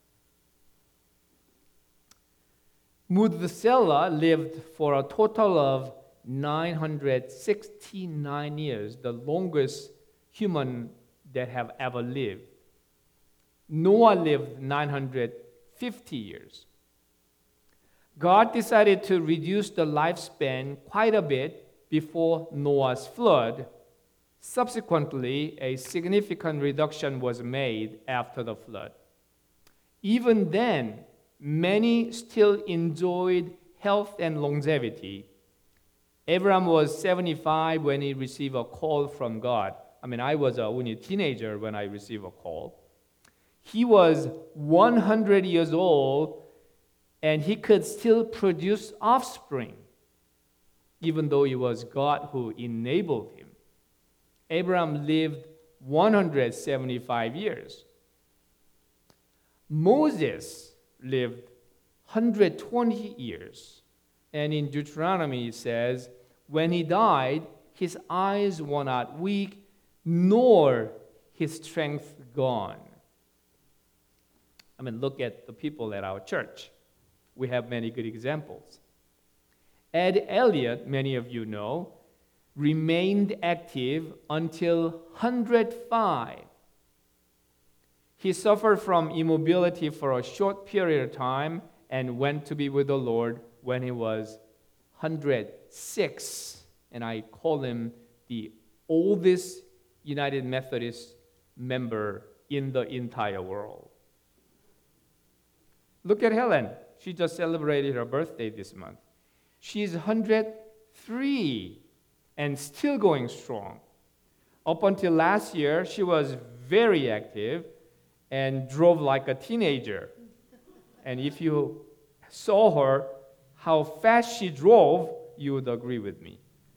Methuselah lived for a total of nine hundred sixty-nine years, the longest human that have ever lived. Noah lived nine hundred fifty years. God decided to reduce the lifespan quite a bit before Noah's flood. Subsequently, a significant reduction was made after the flood. Even then, many still enjoyed health and longevity. Abraham was seventy-five when he received a call from God. I mean, I was only a teenager when I received a call. He was one hundred years old, and he could still produce offspring, even though it was God who enabled him. Abraham lived one hundred seventy-five years. Moses lived one hundred twenty years. And in Deuteronomy it says, when he died, his eyes were not weak, nor his strength gone. I mean, look at the people at our church. We have many good examples. Ed Elliott, many of you know, remained active until one hundred five. He suffered from immobility for a short period of time and went to be with the Lord when he was one hundred six. And I call him the oldest United Methodist member in the entire world. Look at Helen. She just celebrated her birthday this month. She's one hundred three and still going strong. Up until last year, she was very active and drove like a teenager. And if you saw her, how fast she drove, you would agree with me.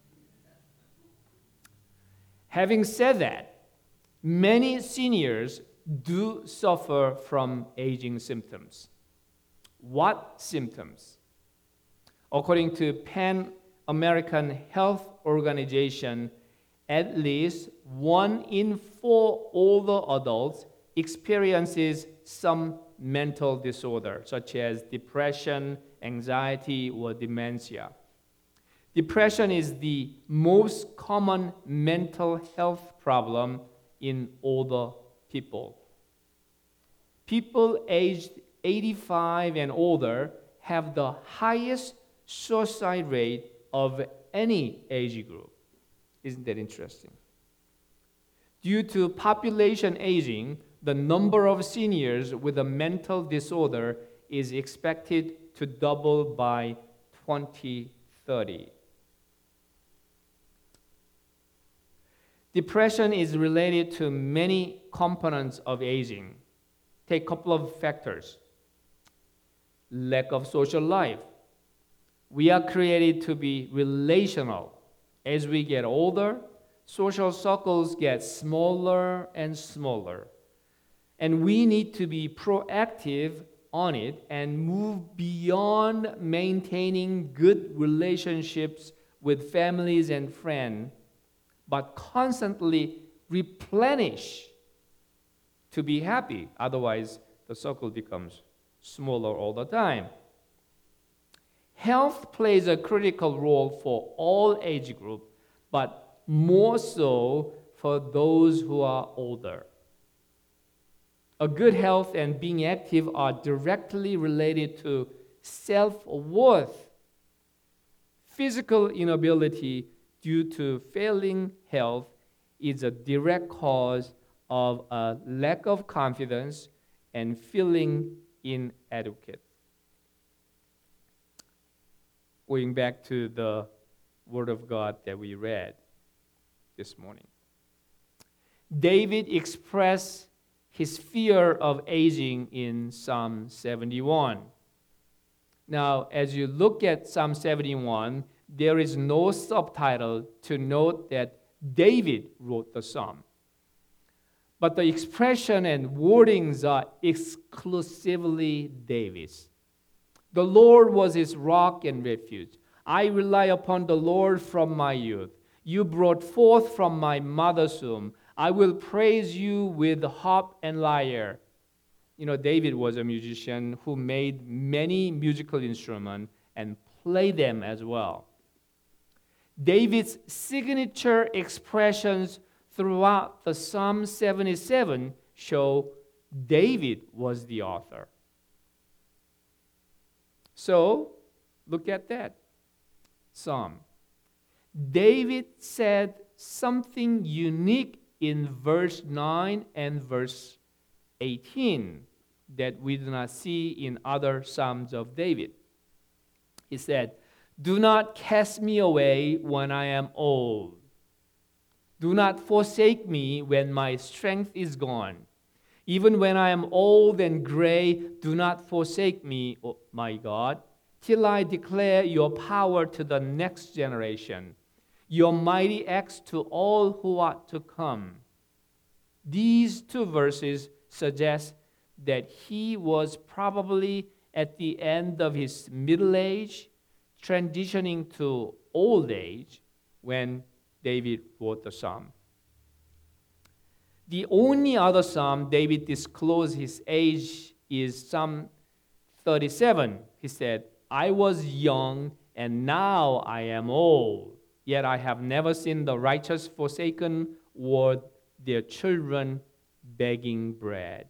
Having said that, many seniors do suffer from aging symptoms. What symptoms? According to Pan American Health Organization, at least one in four older adults experiences some mental disorder, such as depression, anxiety, or dementia. Depression is the most common mental health problem in older people. People aged eighty-five and older have the highest suicide rate of any age group. Isn't that interesting? Due to population aging, the number of seniors with a mental disorder is expected to double by twenty thirty. Depression is related to many components of aging. Take a couple of factors. Lack of social life, We are created to be relational. As we get older, social circles get smaller and smaller. And we need to be proactive on it and move beyond maintaining good relationships with families and friends, but constantly replenish to be happy. Otherwise, the circle becomes smaller all the time. Health plays a critical role for all age groups, but more so for those who are older. A good health and being active are directly related to self-worth. Physical inability due to failing health is a direct cause of a lack of confidence and feeling inadequate. Going back to the Word of God that we read this morning. David expressed his fear of aging in Psalm seventy-one. Now, as you look at Psalm seventy-one, there is no subtitle to note that David wrote the psalm. But the expression and wordings are exclusively David's. The Lord was his rock and refuge. I rely upon the Lord from my youth. You brought forth from my mother's womb. I will praise you with harp and lyre. You know, David was a musician who made many musical instruments and played them as well. David's signature expressions throughout the Psalm seventy-seven show David was the author. So, look at that psalm. David said something unique in verse nine and verse eighteen that we do not see in other psalms of David. He said, "Do not cast me away when I am old. Do not forsake me when my strength is gone. Even when I am old and gray, do not forsake me, O my God, till I declare your power to the next generation, your mighty acts to all who are to come." These two verses suggest that he was probably at the end of his middle age, transitioning to old age when David wrote the psalm. The only other psalm David disclosed his age is Psalm thirty-seven. He said, "I was young and now I am old, yet I have never seen the righteous forsaken or their children begging bread."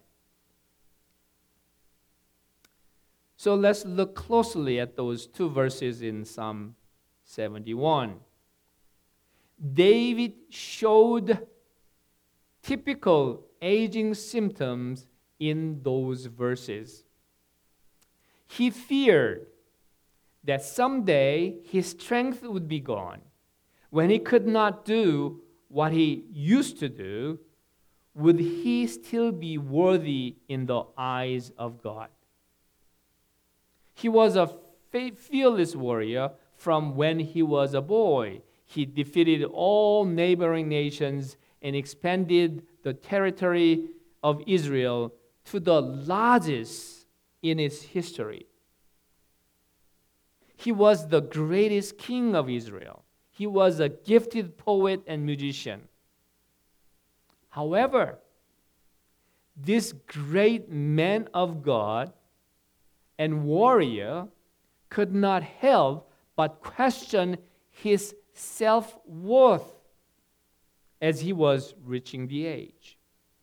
So let's look closely at those two verses in Psalm seventy-one. David showed typical aging symptoms in those verses. He feared that someday his strength would be gone. When he could not do what he used to do, would he still be worthy in the eyes of God? He was a fearless warrior from when he was a boy. He defeated all neighboring nations and expanded the territory of Israel to the largest in its history. He was the greatest king of Israel. He was a gifted poet and musician. However, this great man of God and warrior could not help but question his self-worth as he was reaching the age.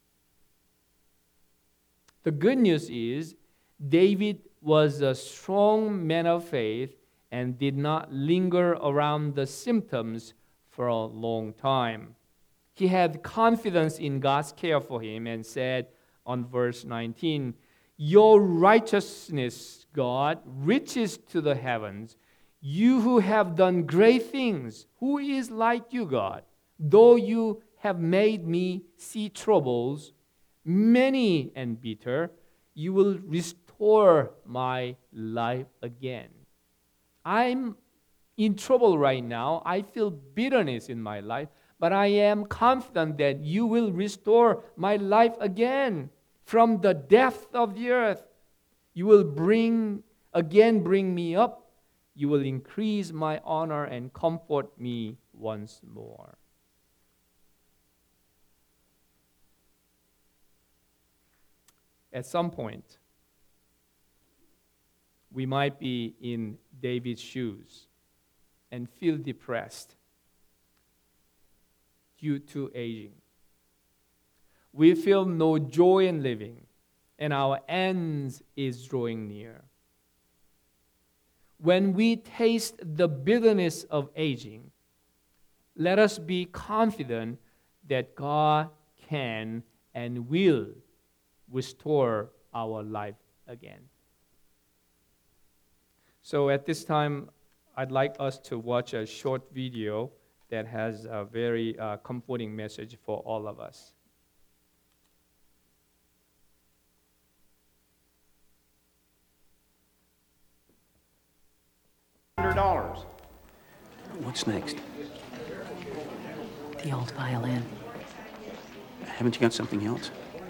The good news is David was a strong man of faith and did not linger around the symptoms for a long time. He had confidence in God's care for him and said on verse nineteen, "Your righteousness, God, reaches to the heavens. You who have done great things, who is like you, God? Though you have made me see troubles, many and bitter, you will restore my life again." I'm in trouble right now. I feel bitterness in my life, but I am confident that you will restore my life again from the depth of the earth. You will bring again bring me up. You will increase my honor and comfort me once more. At some point, we might be in David's shoes and feel depressed due to aging. We feel no joy in living, and our end is drawing near. When we taste the bitterness of aging, let us be confident that God can and will restore our life again. So at this time, I'd like us to watch a short video that has a very uh, comforting message for all of us. one hundred dollars. What's next? The old violin. Haven't you got something else?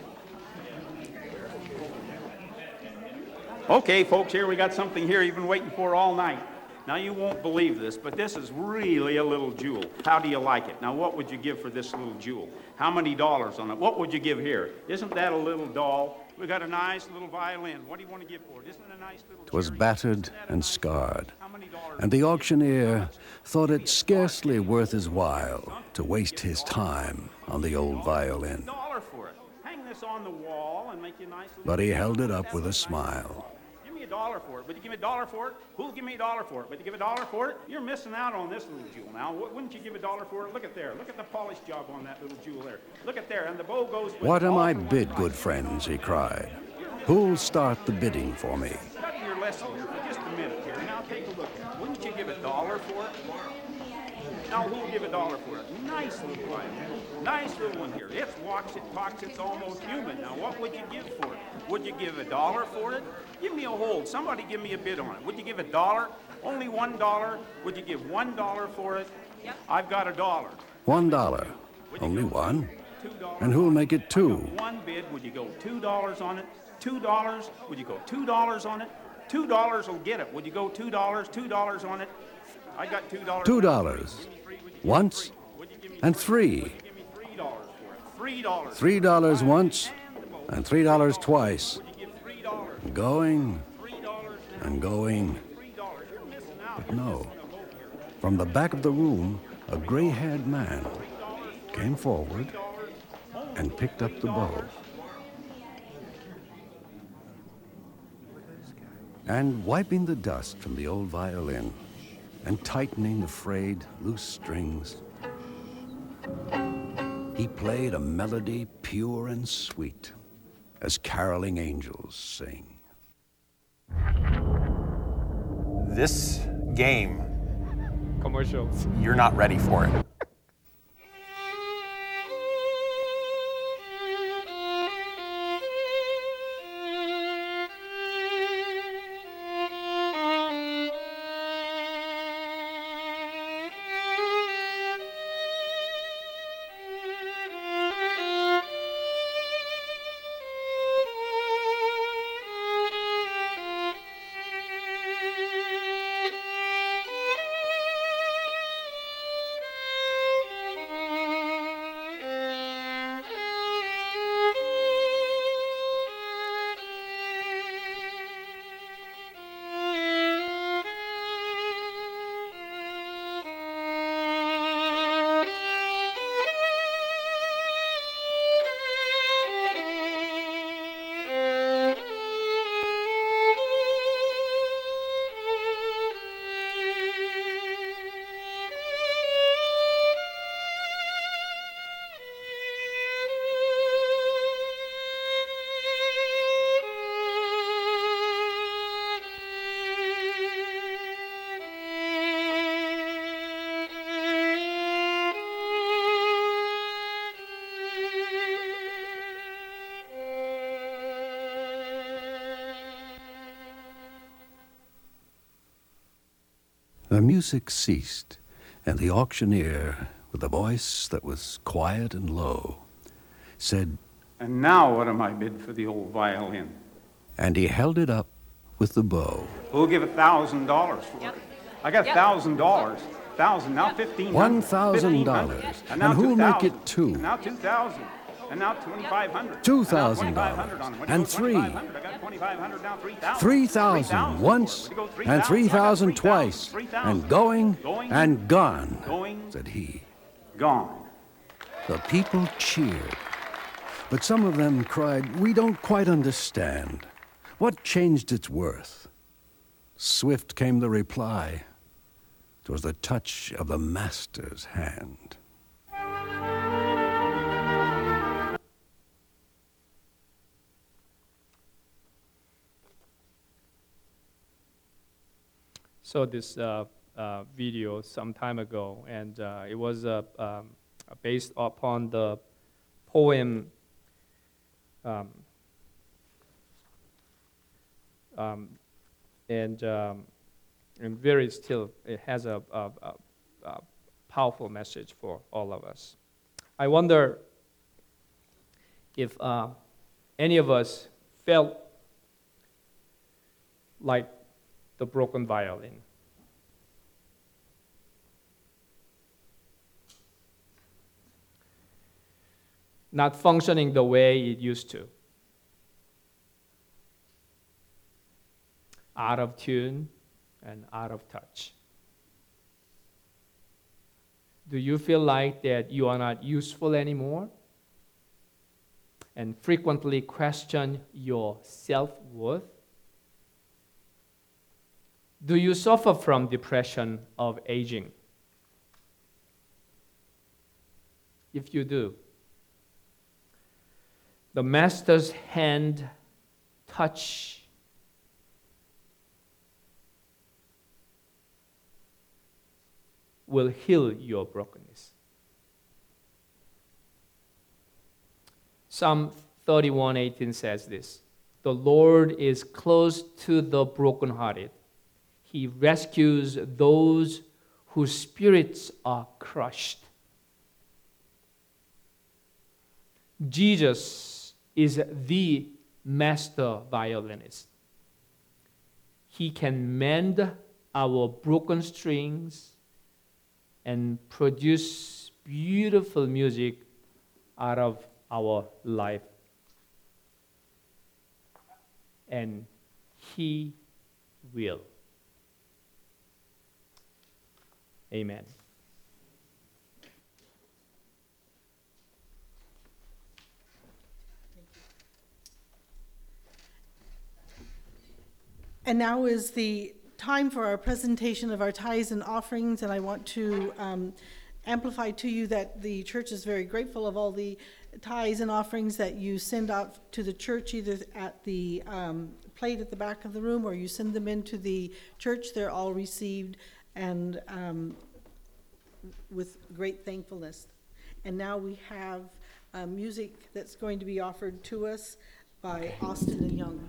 Okay, folks, here we got something here you've been waiting for all night. Now, you won't believe this, but this is really a little jewel. How do you like it? Now, what would you give for this little jewel? How many dollars on it? What would you give here? Isn't that a little doll? We got a nice little violin. What do you want to give for it? Isn't it a nice little... 'Twas battered and nice scarred, How many dollars and the auctioneer thought it scarcely worth his while to waste his time on the old violin. dollar for it. Hang this on the wall and make you a nice little... But he held it up with a smile. Give me a dollar for it. Would you give me a dollar for it? Who'll give me a dollar for it? Would you give a dollar for it? You're missing out on this little jewel now. Wouldn't you give a dollar for it? Look at there. Look at the polish job on that little jewel there. Look at there. And the bow goes with What it. am All I for one bid, price. good friends, he cried. Who'll start the bidding for me? Study your lesson here for just a minute here. Now take a look. Wouldn't you give a dollar for it? Now who'll give a dollar for it? Nice little violin. Nice little one here. It walks, it talks, it's almost human. Now what would you give for it? Would you give a dollar for it? Give me a hold. Somebody give me a bid on it. Would you give a dollar? Only one dollar? Would you give one dollar for it? Yep. I've got a dollar. One dollar. Only one. Two dollars. And who'll make it two? One bid. Would you go two dollars on it? Two dollars? Would you go two dollars on it? Two dollars will get it. Would you go two dollars? Two dollars on it? I got two dollars. Two dollars. Once and three. Give me three dollars for it. Three dollars. Three dollars once and three dollars twice. Would you give three dollars? Going Three dollars. and going. Three dollars. You're missing out. But no. From the back of the room, a gray-haired man came forward and picked up the bow. And wiping the dust from the old violin and tightening the frayed, loose strings, he played a melody pure and sweet as caroling angels sing. This game, Commercials. you're not ready for it. The music ceased, and the auctioneer, with a voice that was quiet and low, said, "And now what am I bid for the old violin?" And he held it up with the bow. Who'll give a thousand dollars for it? I got a thousand dollars. Thousand, now fifteen hundred. One thousand dollars. And And who'll make two it thousand. two? And now two thousand. And now twenty-five hundred. Two thousand dollars. And three. I got twenty-five hundred, now three thousand. Three thousand once, and three thousand twice, and going and gone, said he. Gone. The people cheered, but some of them cried, "We don't quite understand. What changed its worth?" Swift came the reply. 'Twas the touch of the master's hand. Saw this uh, uh, video some time ago, and uh, it was uh, um, based upon the poem um, um, and um, and very still, it has a, a, a, a powerful message for all of us. I wonder if uh, any of us felt like the broken violin. Not functioning the way it used to. Out of tune and out of touch. Do you feel like that you are not useful anymore? And frequently question your self-worth? Do you suffer from depression of aging? If you do, the Master's hand touch will heal your brokenness. Psalm thirty-one eighteen says this, "The Lord is close to the brokenhearted. He rescues those whose spirits are crushed." Jesus is the master violinist. He can mend our broken strings and produce beautiful music out of our life. And He will. Amen. And now is the time for our presentation of our tithes and offerings, and I want to um, amplify to you that the church is very grateful of all the tithes and offerings that you send out to the church, either at the um, plate at the back of the room or you send them into the church. They're all received and um, with great thankfulness. And now we have uh, music that's going to be offered to us by Austin and Young.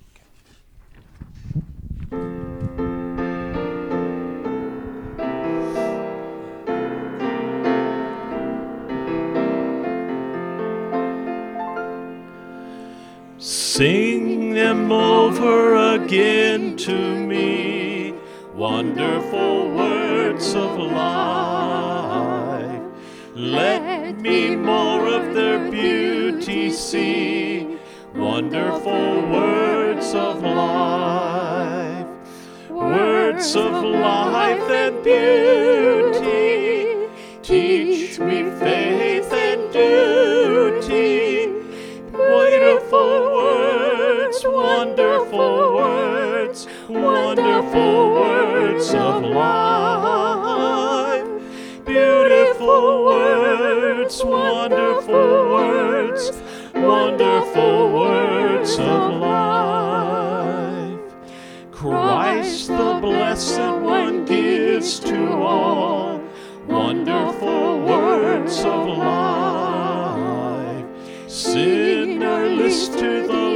Sing them over again to me, wonderful words of life. Let me more of their beauty see, wonderful words of life. Words of life and beauty, teach me faith and duty. Wonderful words, wonderful words, wonderful words of life. Beautiful words, wonderful words, wonderful words of life. Christ the Blessed One gives to all wonderful words of life. Sinner, listen to the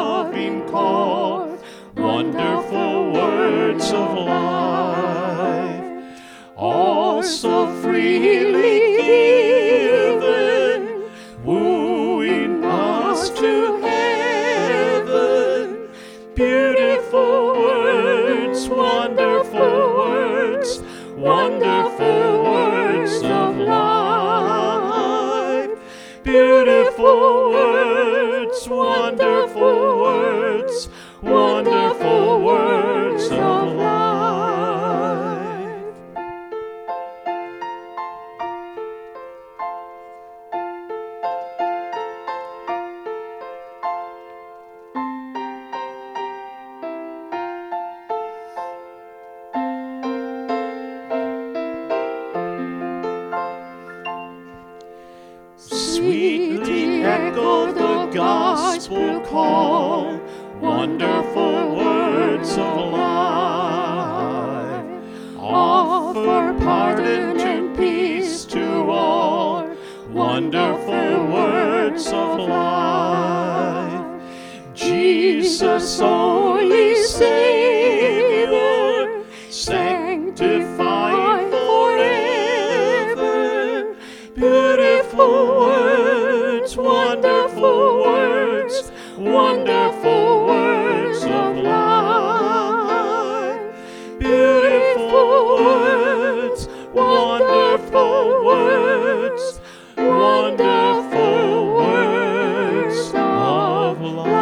loving call, wonderful words of life. freely given, wooing us to heaven. Beautiful words, wonderful words, wonderful words of life. Beautiful words, wonderful words, wonderful words of life. Sweetly echo the gospel call, wonderful words of life. Offer pardon and peace to all, wonderful words of life. Jesus, only Savior, sanctify forever. Beautiful words, wonderful words, wonderful words of life. Beautiful words, wonderful words, wonderful words of life.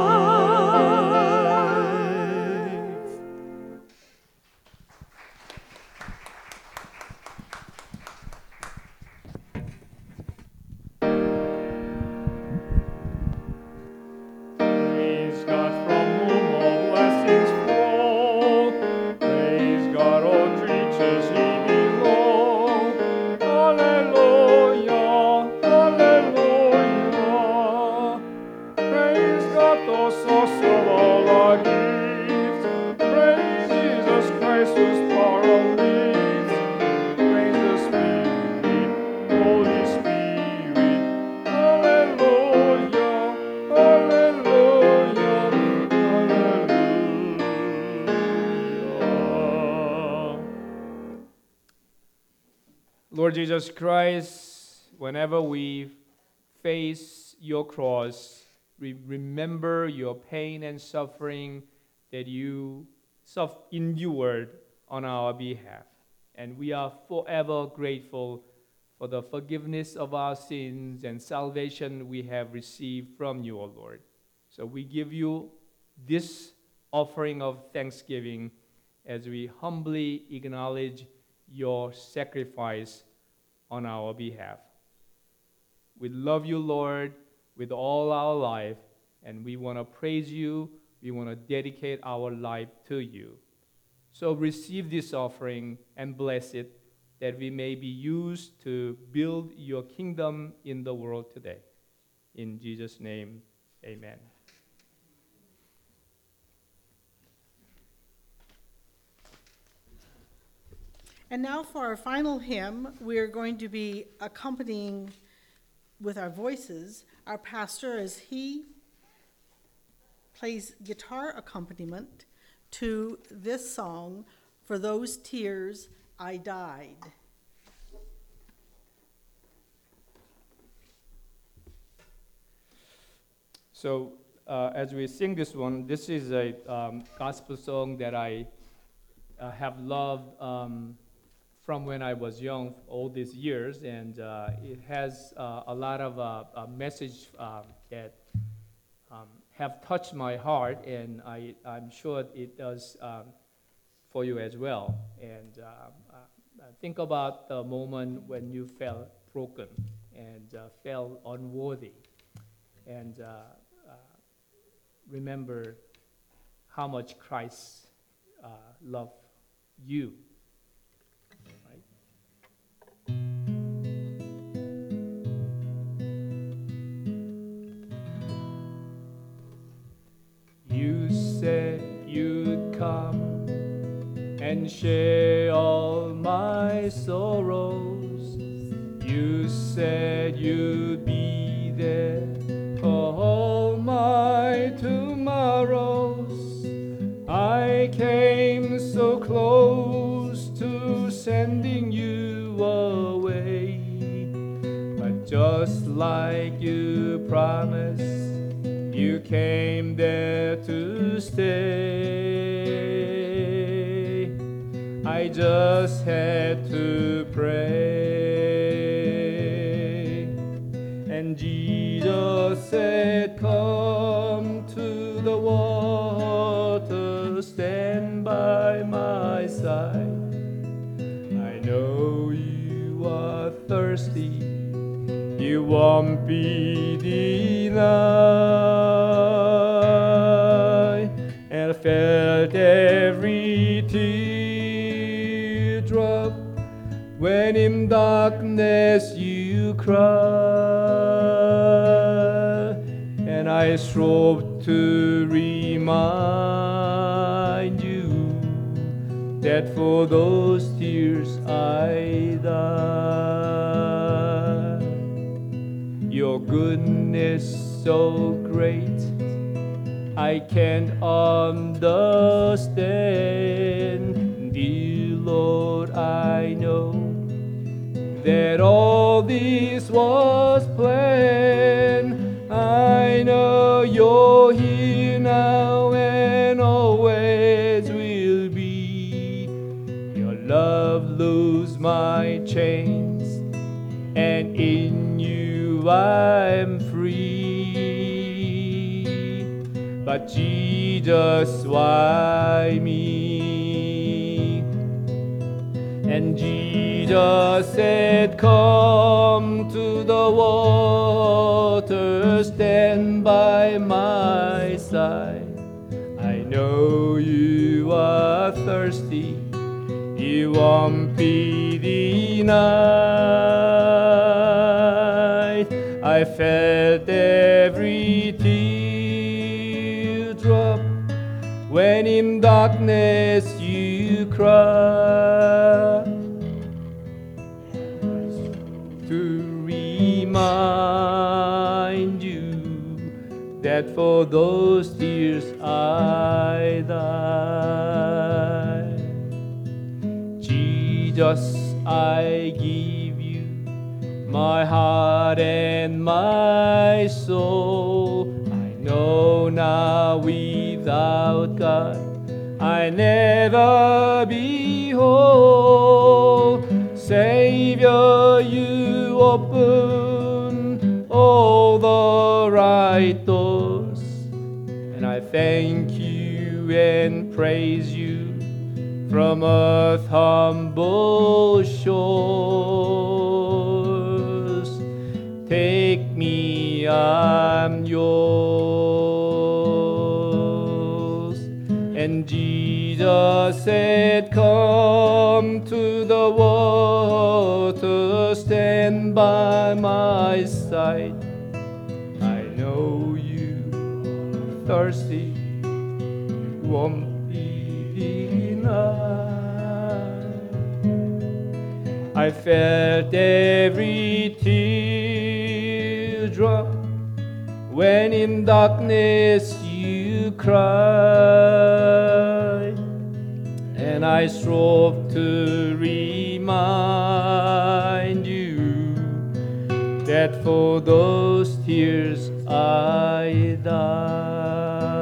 Praise God from whom all blessings flow. Praise God, all creatures He below. Hallelujah, hallelujah. Praise God, the source of all our gifts. Praise Jesus Christ, whose power lives. Praise the Spirit, Holy Spirit. Hallelujah, hallelujah, hallelujah. Lord Jesus Christ, whenever we face your cross, we remember your pain and suffering that you suf- endured on our behalf. And we are forever grateful for the forgiveness of our sins and salvation we have received from you, O Lord. So we give you this offering of thanksgiving as we humbly acknowledge your sacrifice on our behalf. We love you, Lord, with all our life, and we want to praise you. We want to dedicate our life to you. So receive this offering and bless it, that we may be used to build your kingdom in the world today. In Jesus' name, amen. And now for our final hymn, we are going to be accompanying with our voices our pastor as he plays guitar accompaniment to this song, "For Those Tears I Died." So uh, as we sing this one, this is a um, gospel song that I uh, have loved um, from when I was young, all these years, and uh, it has uh, a lot of uh, a message uh, that um, have touched my heart, and I, I'm sure it does um, for you as well. And uh, uh, think about the moment when you felt broken and uh, felt unworthy, and uh, uh, remember how much Christ uh, loved you. You said you'd come and share all my sorrows. You said you'd be there for all my tomorrows. I came so close to sending you away. like you promised. You came there to stay. I just had to pray. And Jesus said, come to the water, stand by my side. I know you are thirsty, you won't be denied. And I felt every teardrop when in darkness you cried. And I strove to remind you that for those tears I died. Your goodness so great, I can't understand. Dear Lord, I know that all this was planned. I know you're here now and always will be. Your love loosed my chains, and in you I'm free. But Jesus, why me? And Jesus said, come to the water, stand by my side. I know you are thirsty, you won't be denied. I felt every teardrop when in darkness you cried. To remind you that for those tears I died. Jesus, I give you my heart and my soul. I know now without God I never be whole. Savior, you open all the right doors, and I thank you and praise you from earth's humble shores. Take me, I'm yours. And Jesus said, come to the water, stand by my side. I know you are thirsty, you won't be denied. I felt every teardrop when in darkness you cried. And I strove to remind you that for those tears I died.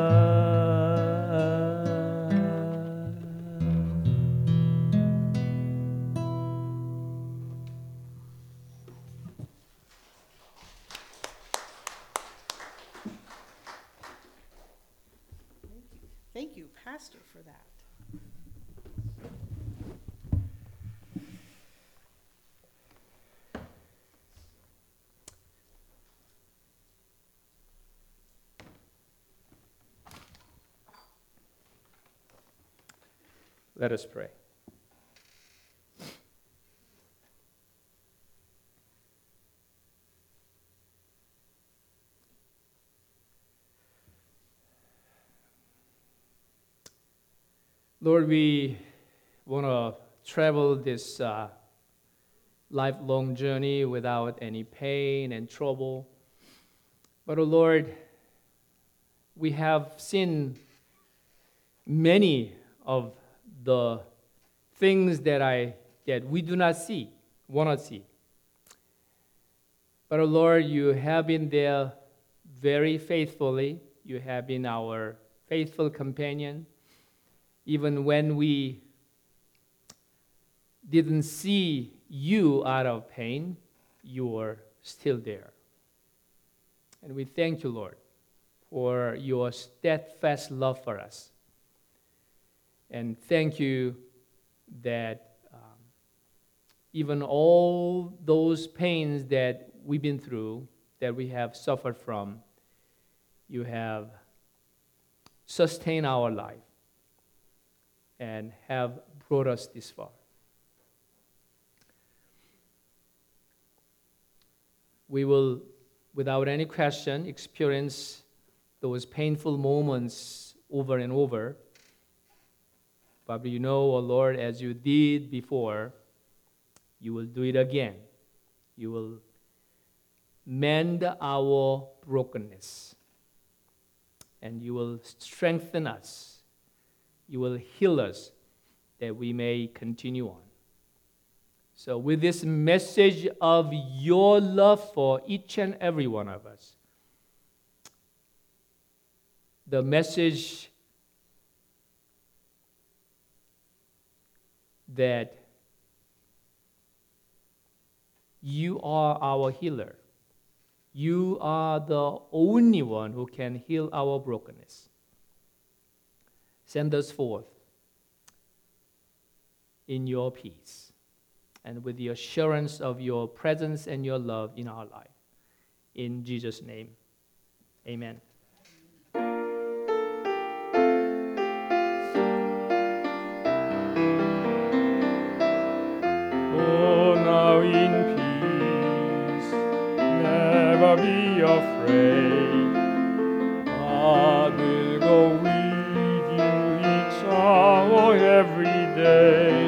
Thank you, Pastor, for that. Let us pray. Lord, we want to travel this uh, lifelong journey without any pain and trouble. But, oh Lord, we have seen many of the things that I that we do not see, want to see. But oh Lord, you have been there very faithfully. You have been our faithful companion. Even when we didn't see you out of pain, you were still there. And we thank you, Lord, for your steadfast love for us. And thank you that um, even all those pains that we've been through, that we have suffered from, you have sustained our life and have brought us this far. We will, without any question, experience those painful moments over and over. But you know, O Lord, as you did before, you will do it again. You will mend our brokenness, and you will strengthen us. You will heal us that we may continue on. So with this message of your love for each and every one of us, the message that you are our healer. You are the only one who can heal our brokenness. Send us forth in your peace and with the assurance of your presence and your love in our life. In Jesus' name, amen. Oh, now in peace, never be afraid. God will go with you each hour, every day.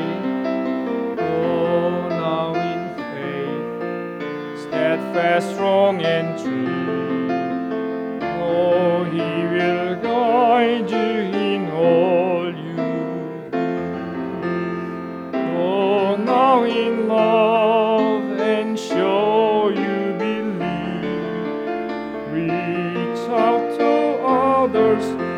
Oh, now in faith, steadfast, strong, and true. Oh, He will guide you in all you do. Oh, now in love and show you believe. Reach out to others